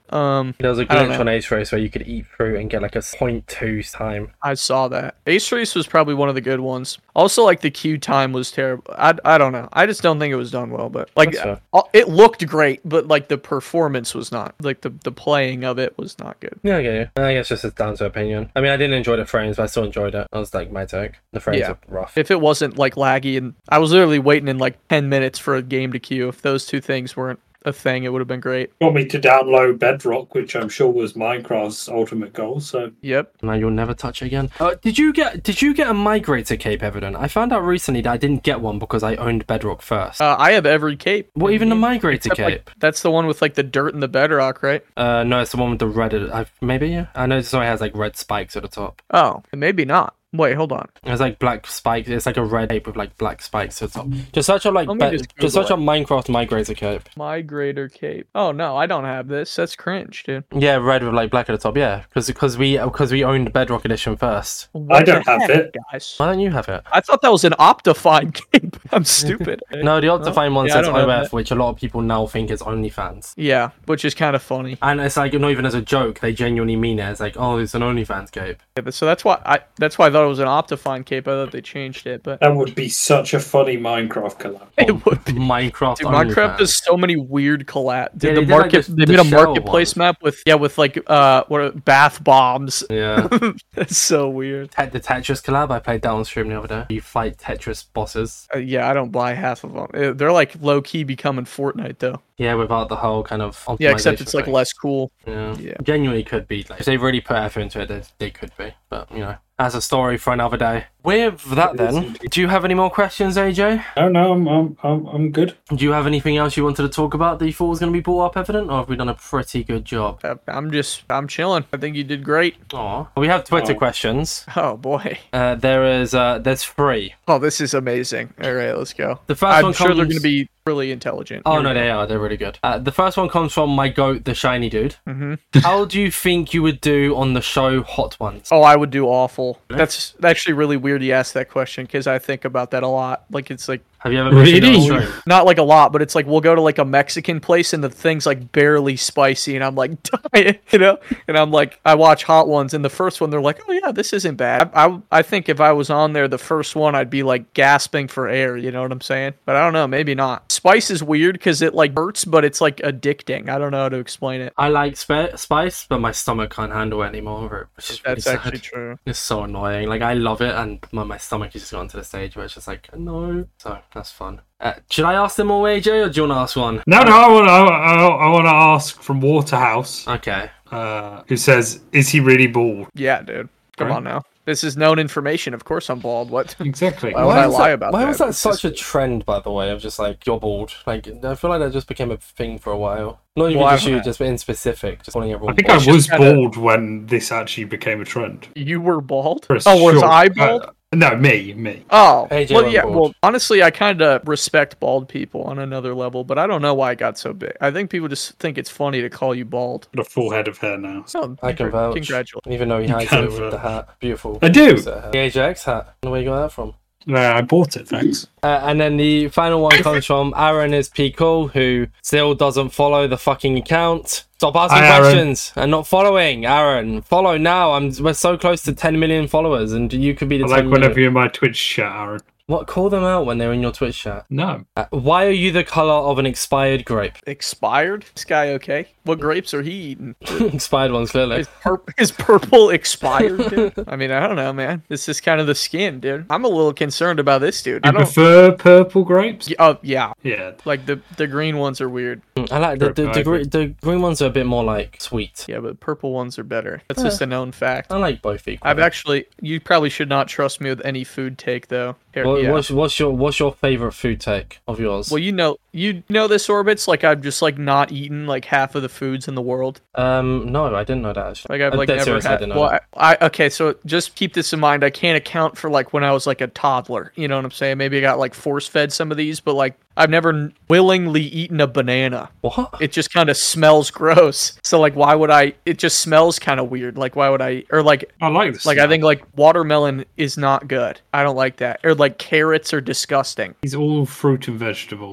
H: Um,
I: There was a
H: I don't
I: glitch
H: know.
I: on Ace Race where you could eat fruit and get like a point two time.
H: I saw that. Ace Race was probably one of the good ones. Also, like the queue time was terrible. I, I don't know. I just don't think it was done well. But like
I: That's fair.
H: uh, it looked great, but like the performance was not. Like the the playing of it was not good.
I: Yeah, I get you. I guess just it's down to opinion. I mean, I didn't enjoy the frames, but I still enjoyed it. That was like my take. The frames
H: Yeah.
I: are rough.
H: If it wasn't like laggy, and I was literally waiting in like ten minutes for a game to queue. If those two things weren't a thing, it would have been great.
B: Want me to download Bedrock, which I'm sure was Minecraft's ultimate goal. So
H: Yep.
I: Now you'll never touch it again. Uh, did you get Did you get a migrator cape, Evident? I found out recently that I didn't get one because I owned Bedrock first.
H: Uh, I have every cape.
I: What, even the migrator
H: Except,
I: cape?
H: like, that's the one with like the dirt and the bedrock, right?
I: Uh, no, it's the one with the red. I, maybe yeah. I know this one has like red spikes at the top.
H: Oh, maybe not. Wait, hold on.
I: It's like black spikes. It's like a red cape with like black spikes at the top. Just search up like
H: Let me
I: be-
H: just
I: just,
H: Google
I: search
H: it.
I: up Minecraft migrator cape.
H: Migrator cape. Oh no, I don't have this. That's cringe, dude.
I: Yeah, red with like black at the top. Yeah, because because we because we owned Bedrock Edition first.
H: What
B: don't
H: the
B: have
H: heck,
B: it.
H: guys.
I: Why don't you have it?
H: I thought that was an Optifine cape. I'm stupid.
I: No, the Optifine one
H: Yeah, I
I: says
H: don't have
I: O F,
H: that.
I: which a lot of people now think is OnlyFans.
H: Yeah, which is kind of funny.
I: And it's like not even as a joke; they genuinely mean it. It's like, oh, it's an OnlyFans cape.
H: Yeah, but so that's why I that's why I thought it was an Optifine cape. I thought they changed it, but
B: that would be such a funny Minecraft collab.
H: it would be.
I: Minecraft.
H: Dude, Minecraft
I: OnlyFans.
H: does so many weird collab. Did
I: Yeah,
H: the
I: they did, like,
H: market?
I: the-
H: they
I: the
H: made a
I: shell
H: marketplace
I: one.
H: map with yeah, with like uh, what are, bath bombs.
I: Yeah.
H: That's so weird.
I: Te- the Tetris collab. I played that on stream the other day. You fight Tetris bosses.
H: Uh, yeah, I don't buy half of them. Uh, They're like low key becoming Fortnite though.
I: Yeah, without the whole kind of
H: Yeah, except
I: optimization
H: it's like
I: thing.
H: less cool.
I: Yeah.
H: Yeah.
I: Genuinely could be. Like, if they really put effort into it, they, they could be. But, you know, that's a story for another day. With that then, do you have any more questions, A J?
B: No, no, I'm, I'm, I'm, I'm good.
I: Do you have anything else you wanted to talk about that you thought was going to be brought up, Evident? Or have we done a pretty good job?
H: Uh, I'm just I'm chilling. I think you did great.
I: Aw. We have Twitter
B: Oh.
I: questions.
H: Oh boy.
I: Uh, there is, uh, there's three.
H: Oh, this is amazing. All right, let's go.
I: The first
H: I'm
I: one
H: sure they're
I: comes-
H: going to be really intelligent.
I: Oh,
H: Here
I: no,
H: we go.
I: they are. They're really good. Uh, the first one comes from my goat, the shiny dude.
H: Mhm.
I: How do you think you would do on the show Hot Ones?
H: Oh, I would do awful. That's actually really weird you asked that question because I think about that a lot. Like it's like
I: Have you ever mentioned it on
B: Really?
I: stream?
H: not like a lot, but it's like we'll go to like a Mexican place and the thing's like barely spicy and I'm like dying, you know? And I'm like, I watch Hot Ones and the first one they're like, oh yeah, this isn't bad. I, I, I think if I was on there, the first one, I'd be like gasping for air, you know what I'm saying? But I don't know, maybe not. Spice is weird because it like hurts, but it's like addicting. I don't know how to explain it.
I: I like sp- spice, but my stomach can't handle it anymore. Which is really
H: That's
I: sad.
H: actually true.
I: It's so annoying. Like I love it, and my, my stomach has just gone to the stage where it's just like no. So that's fun. Uh, should I ask them all, A J, or do you want to ask one?
B: No, no, I want to, I, I, I want to ask from Waterhouse,
I: Okay.
B: uh, who says, "Is he really bald?"
H: Yeah, dude. Come
B: Right.
H: on now. This is known information. Of course I'm bald. What?
B: Exactly.
H: Why would I
I: was
H: lie
I: that,
H: about
I: why
H: that?
I: was that
H: This
I: such
H: is-
I: a trend, by the way, of just like you're bald? Like I feel like that just became a thing for a while. Not even
H: Well,
I: just
H: I-
I: you, just in specific, just calling everyone.
B: I think
I: bald.
B: I
H: just
B: was
H: kinda-
B: bald when this actually became a trend.
H: You were bald?
B: For a
H: Oh, was
B: short-
H: I bald?
B: uh, no, me, me.
H: Oh,
I: A J
H: well,
I: went
H: yeah.
I: bald.
H: Well, honestly, I kind of respect bald people on another level, but I don't know why it got so big. I think people just think it's funny to call you bald.
B: Got a full head of hair now.
H: Oh,
I: I can
H: congr-
I: vouch.
H: Congratulations.
I: Even though he hides
B: can
I: it with
B: vouch.
I: the hat. Beautiful.
B: I do.
I: The Ajax hat. Where you got that from?
B: No, I bought it, thanks.
I: Uh, and then the final one comes from Aaron is P Cool, who still doesn't follow the fucking account. Stop asking
B: Hi, Aaron.
I: questions and not following. Aaron, follow now. I'm we're so close to ten million followers, and you could be the
B: I
I: ten
B: like whenever
I: million.
B: you're in my Twitch chat, Aaron.
I: What? Call them out when they're in your Twitch chat.
B: No.
I: Uh, why are you the color of an expired grape?
H: Expired? This guy okay? What grapes are he eating?
I: Expired ones, clearly.
H: Is, pur- is purple expired, dude? I mean, I don't know, man. This is kind of the skin, dude. I'm a little concerned about this, dude. I
B: You
H: don't.
B: prefer purple grapes?
H: Oh yeah,
B: Yeah.
H: like the the green ones are weird.
I: I like the the, the,
B: I
I: gre-
B: agree.
I: the green ones are a bit more like sweet.
H: Yeah, but purple ones are better. That's just a known fact.
I: I like both equally.
H: I've actually. You probably should not trust me with any food take, though. Here,
I: What,
H: yeah.
I: what's, what's your what's your favorite food take of yours?
H: Well, you know, you know this Orbits. Like I've just like not eaten like half of the foods in the world.
I: Um, no, I didn't know that. Actually.
H: Like I've
I: Uh,
H: like
I: dead
H: never
I: serious, I
H: had.
I: didn't know
H: Well,
I: that.
H: I, I okay. So just keep this in mind. I can't account for like when I was like a toddler. You know what I'm saying? Maybe I got like force fed some of these, but like I've never n- willingly eaten a banana.
I: What?
H: It just kind of smells gross. So like, why would I? It just smells kind of weird. Like why would I? Or like
B: I like this.
H: like I think like watermelon is not good. I don't like that. Or like carrots are disgusting.
B: He's all fruit and vegetables.
H: I've never had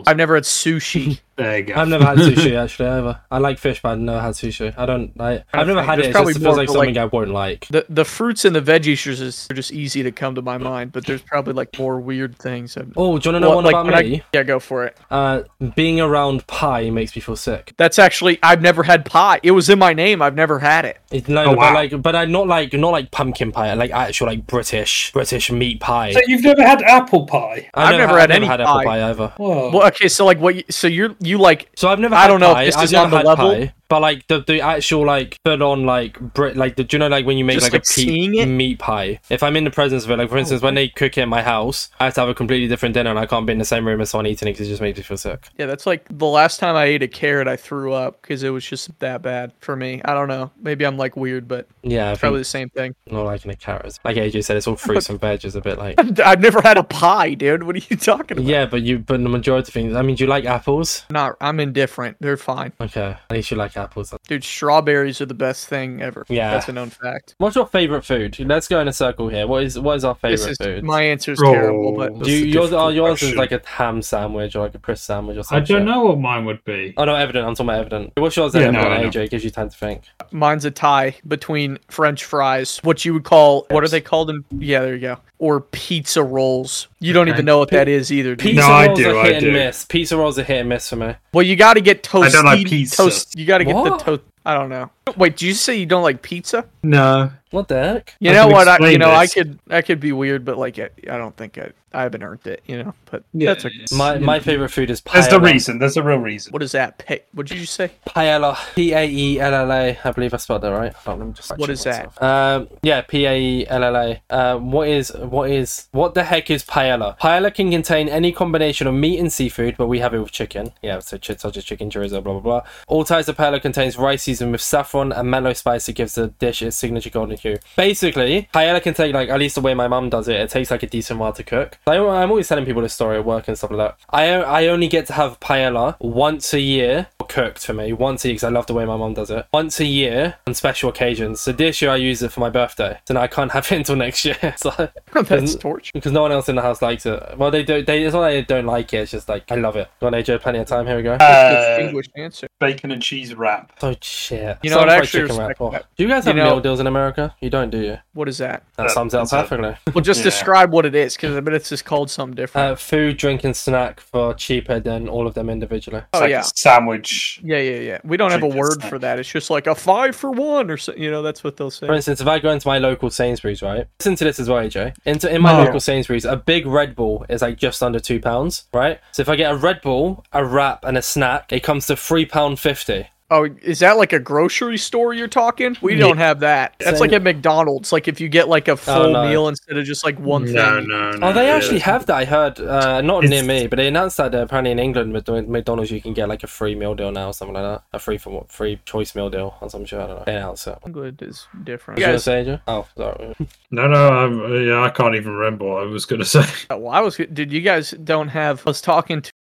H: sushi.
B: There you go.
I: I've never had sushi actually either. I like fish, but I've never had sushi. I don't. I, I've never had it. It
H: probably
I: just feels
H: more
I: like
H: for,
I: something
H: like-
I: I won't like.
H: The the fruits and the veggies are just, are just easy to come to my mind, but there's probably like more weird things. I've-
I: Oh, do you want to know
H: Well,
I: one
H: like,
I: about
H: when I-
I: me?
H: yeah, go for it.
I: Uh, being around pie makes me feel sick.
H: That's actually I've never had pie. It was in my name. I've never had it.
I: It's no,
B: Oh,
I: but
B: wow.
I: like, but I not like not like pumpkin pie. I like actual like British British meat pie.
B: So you've never had apple pie?
H: I've never had
I: I've
H: any
I: never had
H: pie.
I: apple pie either.
B: Whoa.
H: Well, okay, so like what? You, so you're you like
I: So I've never.
H: I
I: Had
H: don't know if
I: pie.
H: this
I: I've
H: is
I: never
H: on the
I: had
H: level.
I: pie, but like the, the actual like full on like Brit like the, do you know like when you make
H: Just,
I: like,
H: like,
I: a
H: seeing
I: pe-
H: it?
I: meat pie? If I'm in the presence of it, like for instance, when they cook it in my house, I have to have a completely different dinner, and I can't be in the same room as someone eating it because it just makes me feel sick.
H: yeah, that's like the last time I ate a carrot, I threw up because it was just that bad for me. I don't know. Maybe I'm like weird, but
I: Yeah, I
H: probably
I: think
H: the same thing.
I: not liking the carrots. Like A J said, it's all fruits and veg. Is a bit like.
H: I've never had a pie, dude. What are you talking about?
I: Yeah, but you but the majority of things. I mean, do you like apples?
H: Not. I'm indifferent. They're fine,
I: Okay, at least you like apples.
H: dude. Strawberries are the best thing ever.
I: Yeah.
H: that's a known fact.
I: What's your favorite food? Let's go in a circle here. What is what is our favorite
H: This is
I: food?
H: my answer is
B: Oh.
H: terrible, but
I: Do you,
B: That's a
I: yours, oh,
B: difficult
I: yours is
B: question.
I: like a ham sandwich or like a crisp sandwich or
B: I
I: something.
B: don't know what mine would be.
I: Oh no, evident. I'm talking about evident. What's yours then?
B: Yeah, no,
I: Evident,
B: I know.
I: A J gives you time to think.
H: mine's a tie between French fries, what you would call what are they called in? Yeah, there you go. Or pizza rolls. You don't even know what that is either. Do you?
I: Pizza
B: No, I
I: rolls
B: do,
I: are
B: I
I: hit and
B: do.
I: miss. Pizza rolls are hit and miss for me.
H: Well, you got to get toast.
B: I don't like pizza.
H: Toast. You got to get
I: What?
H: the toast. I don't know. Wait, did you say you don't like pizza?
B: No.
I: What the heck?
H: You
B: I
H: know
B: can
H: what? I, you
B: explain
H: know, I
B: this.
H: could, I could be weird, but like, I, I don't think I, I haven't earned it. You know, but
B: Yeah,
H: that's okay.
I: My my favorite food is paella.
B: There's the reason. There's a real reason.
H: What is that? Pe- what did you say?
I: Paella. P A E L L A. I believe I spelled that right. Hold on, let me just
H: What
I: check
H: is that?
I: myself. Um, yeah, P A E L L A. Uh, what is what is what the heck is paella? Paella can contain any combination of meat and seafood, but we have it with chicken. Yeah, so ch- such as chicken, chorizo, blah blah blah. All types of paella contains rice seasoned with saffron and mellow spice that gives the dish its signature golden hue. Basically, paella can take like at least the way my mum does it. It takes like a decent while to cook. I, I'm always telling people this story at work and stuff like that. I I only get to have paella once a year, cooked for me once a year because I love the way my mum does it. Once a year on special occasions. So this year I used it for my birthday. So now I can't have it until next year. So
H: That's torture.
I: because no one else in the house likes it. Well, they do. They it's not like they don't like it. It's just like I love it. Go on, A J. Plenty of time. Here we go.
B: Uh,
H: English answer.
B: bacon and cheese wrap.
I: Oh shit.
H: You know what, I
I: Fried
H: actually
I: chicken
H: respect
I: wrap. Oh.
H: that.
I: Do you guys
H: You
I: have
H: know-
I: meal deals in America? You don't, do you?
H: What is that?
I: That
B: Uh,
I: sums it up
B: that's a-
I: perfectly.
H: Well, just
B: Yeah.
H: describe what it is, because I bet it's just called something different.
I: Uh, food, drink, and snack for cheaper than all of them individually.
H: oh
B: It's like
H: yeah.
B: a sandwich.
H: Yeah, yeah, yeah. We don't have a
B: Drink and
H: word
B: snack.
H: for that. It's just like a five for one, or so, you know, that's what they'll say.
I: For instance, if I go into my local Sainsbury's, right? Listen to this as well, A J. Into in my
B: Oh.
I: local Sainsbury's, a big Red Bull is like just under two pounds, right? So if I get a Red Bull, a wrap, and a snack, it comes to three pound fifty.
H: Oh, is that like a grocery store you're talking? We
B: Yeah.
H: don't have that. That's
I: Same-
H: like at McDonald's. Like if you get like a full
I: no.
H: meal instead of just like one
B: No,
H: thing.
B: no, no.
I: Oh, they
B: yeah.
I: actually have that. I heard, uh, not
B: It's-
I: near me, but they announced that uh, apparently in England with with McDonald's you can get like a free meal deal now, or something like that. A free for what? Free choice meal deal or some shit. I don't know. They announced it.
H: England is different.
I: You
H: You
I: gonna
H: guys,
I: say, A J? Oh, sorry.
B: No, no. I'm, yeah, I can't even remember what I was gonna say.
H: well, I was. Did you guys don't have? I was talking to,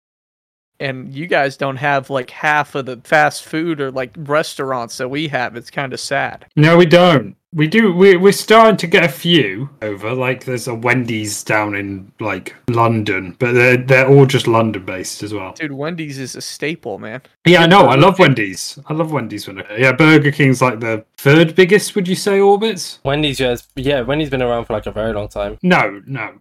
H: and you guys don't have like half of the fast food or like restaurants that we have. It's kind of sad.
B: No, we don't. We do. We we're starting to get a few over. Like there's a Wendy's down in like London, but they're they're all just London based as well.
H: Dude, Wendy's is a staple, man.
B: Yeah, I know. I love Wendy's. I love Wendy's when I, yeah. Burger King's like the third biggest. Would you say Orbits?
I: Wendy's, yes. Yeah, Wendy's been around for like a very long time.
B: No, no.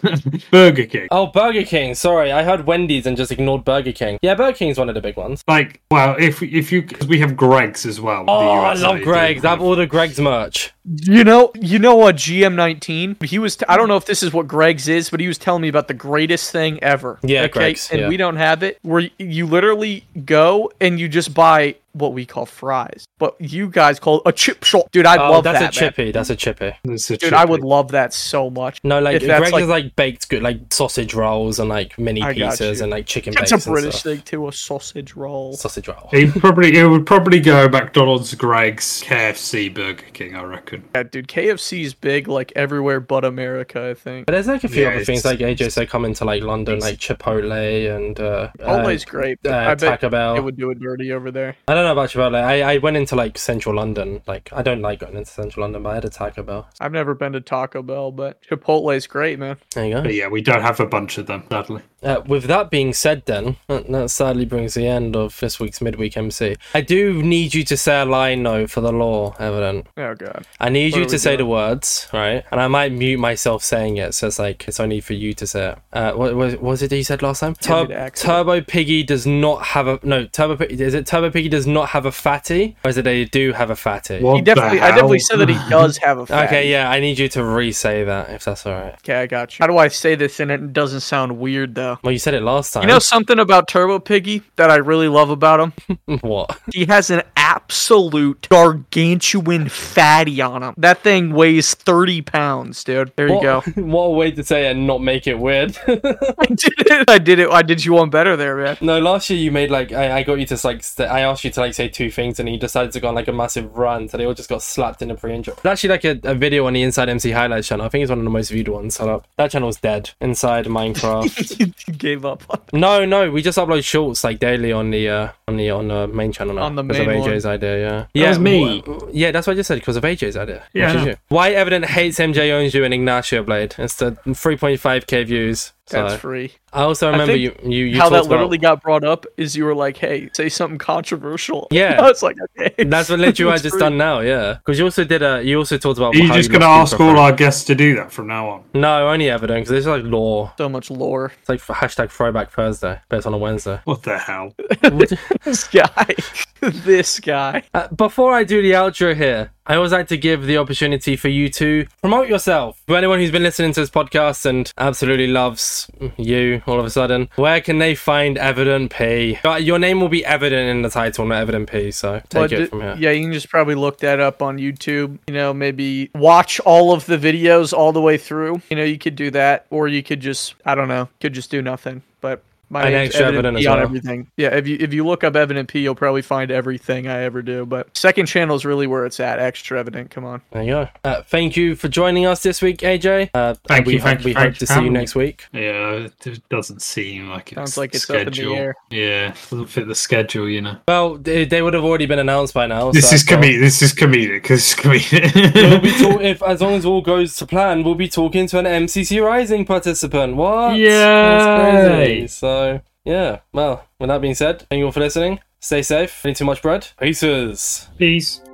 B: Burger King.
I: Oh, Burger King. Sorry, I heard Wendy's and just ignored Burger King. Yeah, Burger King's one of the big ones.
B: Like, well, if if you cause we have Greg's as well. the
I: Oh, I
B: U S A,
I: love
B: do
I: Greg's. I have
B: have-
I: all the Greg's merch.
H: You know, you know what? G M nineteen. He was. T- I don't know if this is what Greg's is, but he was telling me about the greatest thing ever.
I: Yeah,
H: okay?
I: Greg's,
H: And
I: yeah.
H: we don't have it. Where you literally go and you just buy what we call fries, but you guys call it a chip shop. Dude, I
I: Oh,
H: love
I: that's
H: that.
I: a
H: man.
I: chippy. That's a chippy.
B: It's a
H: Dude, I would
B: chippy.
H: love that so much.
I: No, like
H: If that's
I: Greg's
H: like-
I: is like baked good, like sausage rolls and like mini
H: I got
I: pizzas
H: you.
I: and like chicken
H: It's
I: bakes
H: a
I: and
H: British
I: stuff.
H: thing too. A sausage roll.
I: Sausage roll.
B: It would probably it would probably go McDonald's, Greg's, K F C, Burger King. I reckon. chicken.
H: Yeah, dude, K F C's big like everywhere but America, I think.
I: But there's like a few
B: Yeah,
I: other things,
B: it's-
I: like A J said, coming to like London, like Chipotle and uh,
H: Chipotle's
I: uh,
H: great.
I: uh,
H: I bet
I: Taco Bell.
H: it would do it dirty over there.
I: I don't know about Chipotle. I, I went into like central London. Like I don't like going into central London, but I had a Taco Bell.
H: I've never been to Taco Bell, but Chipotle's great, man.
I: There you go.
B: But yeah, we don't have a bunch of them, sadly.
I: Uh, with that being said, then that, that sadly brings the end of this week's midweek M C. I do need you to say a line though for the law, Evident.
H: Oh god.
I: I need
H: What
I: you
H: are
I: to
H: we
I: say
H: doing?
I: the words, right? And I might mute myself saying it, so it's like it's only for you to say it. Uh, what, what, what was it that you said last time?
H: Give me
I: Tur-
H: the accent.
I: Turbo Piggy does not have a no. Turbo Piggy is it? Turbo Piggy does not have a fatty, or is it they do have a fatty?
B: What
H: He definitely
B: the
H: I definitely
B: hell?
H: said that he does have a fatty.
I: Okay, yeah, I need you to re-say that if that's all right.
H: Okay, I got you. How do I say this and it doesn't sound weird though?
I: Well, you said it last time.
H: You know something about Turbo Piggy that I really love about him?
I: what?
H: He has an absolute gargantuan fatty on him. That thing weighs thirty pounds, dude. There you
I: what,
H: go.
I: What a way to say it and not make it weird.
H: I did it. I did it. I did you one better there, man.
I: No, last year you made like I, I got you to like st- I asked you to like say two things and you decided to go on like a massive rant and they all just got slapped in the pre-intro. It's actually like a, a video on the Inside M C Highlights channel. I think it's one of the most viewed ones. So that channel's dead. Inside Minecraft.
H: You gave up on
I: no, no, we just upload shorts like daily on the uh, on the on the main channel now.
H: On the
I: because of
H: main
I: A J's idea. Yeah, yeah,
B: was me.
I: w- yeah, that's what I just said because of A J's idea.
B: Yeah,
I: which
B: I
I: is
B: know.
I: you. Why Evident hates M J owns you and Ignacio Blade. It's the three point five K views.
H: That's
I: So.
H: free.
I: I also remember you
H: think
I: you, you
H: How that
I: talked
H: literally
I: about,
H: got brought up is you were like, "Hey, say something controversial."
I: Yeah.
H: I was like, "Okay."
I: That's what literally I
H: It's
I: just
H: free.
I: done now, yeah. Because you also did a, you also talked about.
B: Are you
I: how
B: just
I: lost
B: going to ask
I: people
B: all
I: for-
B: our guests to do that from now on?
I: No, only Evident because there's like law.
H: So much lore.
I: It's like for hashtag Throwback Thursday, but it's on a Wednesday.
B: What the hell?
H: This guy. This guy.
I: Uh, before I do the outro here, I always like to give the opportunity for you to promote yourself. For anyone who's been listening to this podcast and absolutely loves you all of a sudden, where can they find Evident P? Uh, Your name will be evident in the title, not Evident P, so take
H: But
I: it
H: d-
I: from here.
H: Yeah, you can just probably look that up on YouTube. You know, maybe watch all of the videos all the way through. You know, you could do that, or you could just, I don't know, could just do nothing. But my
I: And
H: name's
I: extra
H: Evident
I: Evident
H: P
I: as
H: on
I: well.
H: everything. Yeah, if you if you look up Evident P, you'll probably find everything I ever do. But second channel is really where it's at. Extra Evident. Come on.
I: There you go. Uh, thank you for joining us this week, A J. Uh,
B: Thank
I: we
B: you,
I: hope,
B: thank you,
I: we
B: thank
I: hope
B: you
I: to
B: for
I: see you
B: having me.
I: next week.
B: Yeah, it doesn't seem like it's
H: Sounds like it's up in the
B: schedule.
H: air.
B: Yeah, doesn't fit the schedule, you know.
I: Well, they, they would have already been announced by now.
B: This
I: so
B: is
I: that's all.
B: comedic. This is comedic. This is comedic.
I: We'll be talk- if as long as all goes to plan, we'll be talking to an M C C Rising participant. What?
B: Yay!
I: That's crazy. So yeah. Well, with that being said, thank you all for listening. Stay safe. Eat too much bread. Peaces.
B: Peace.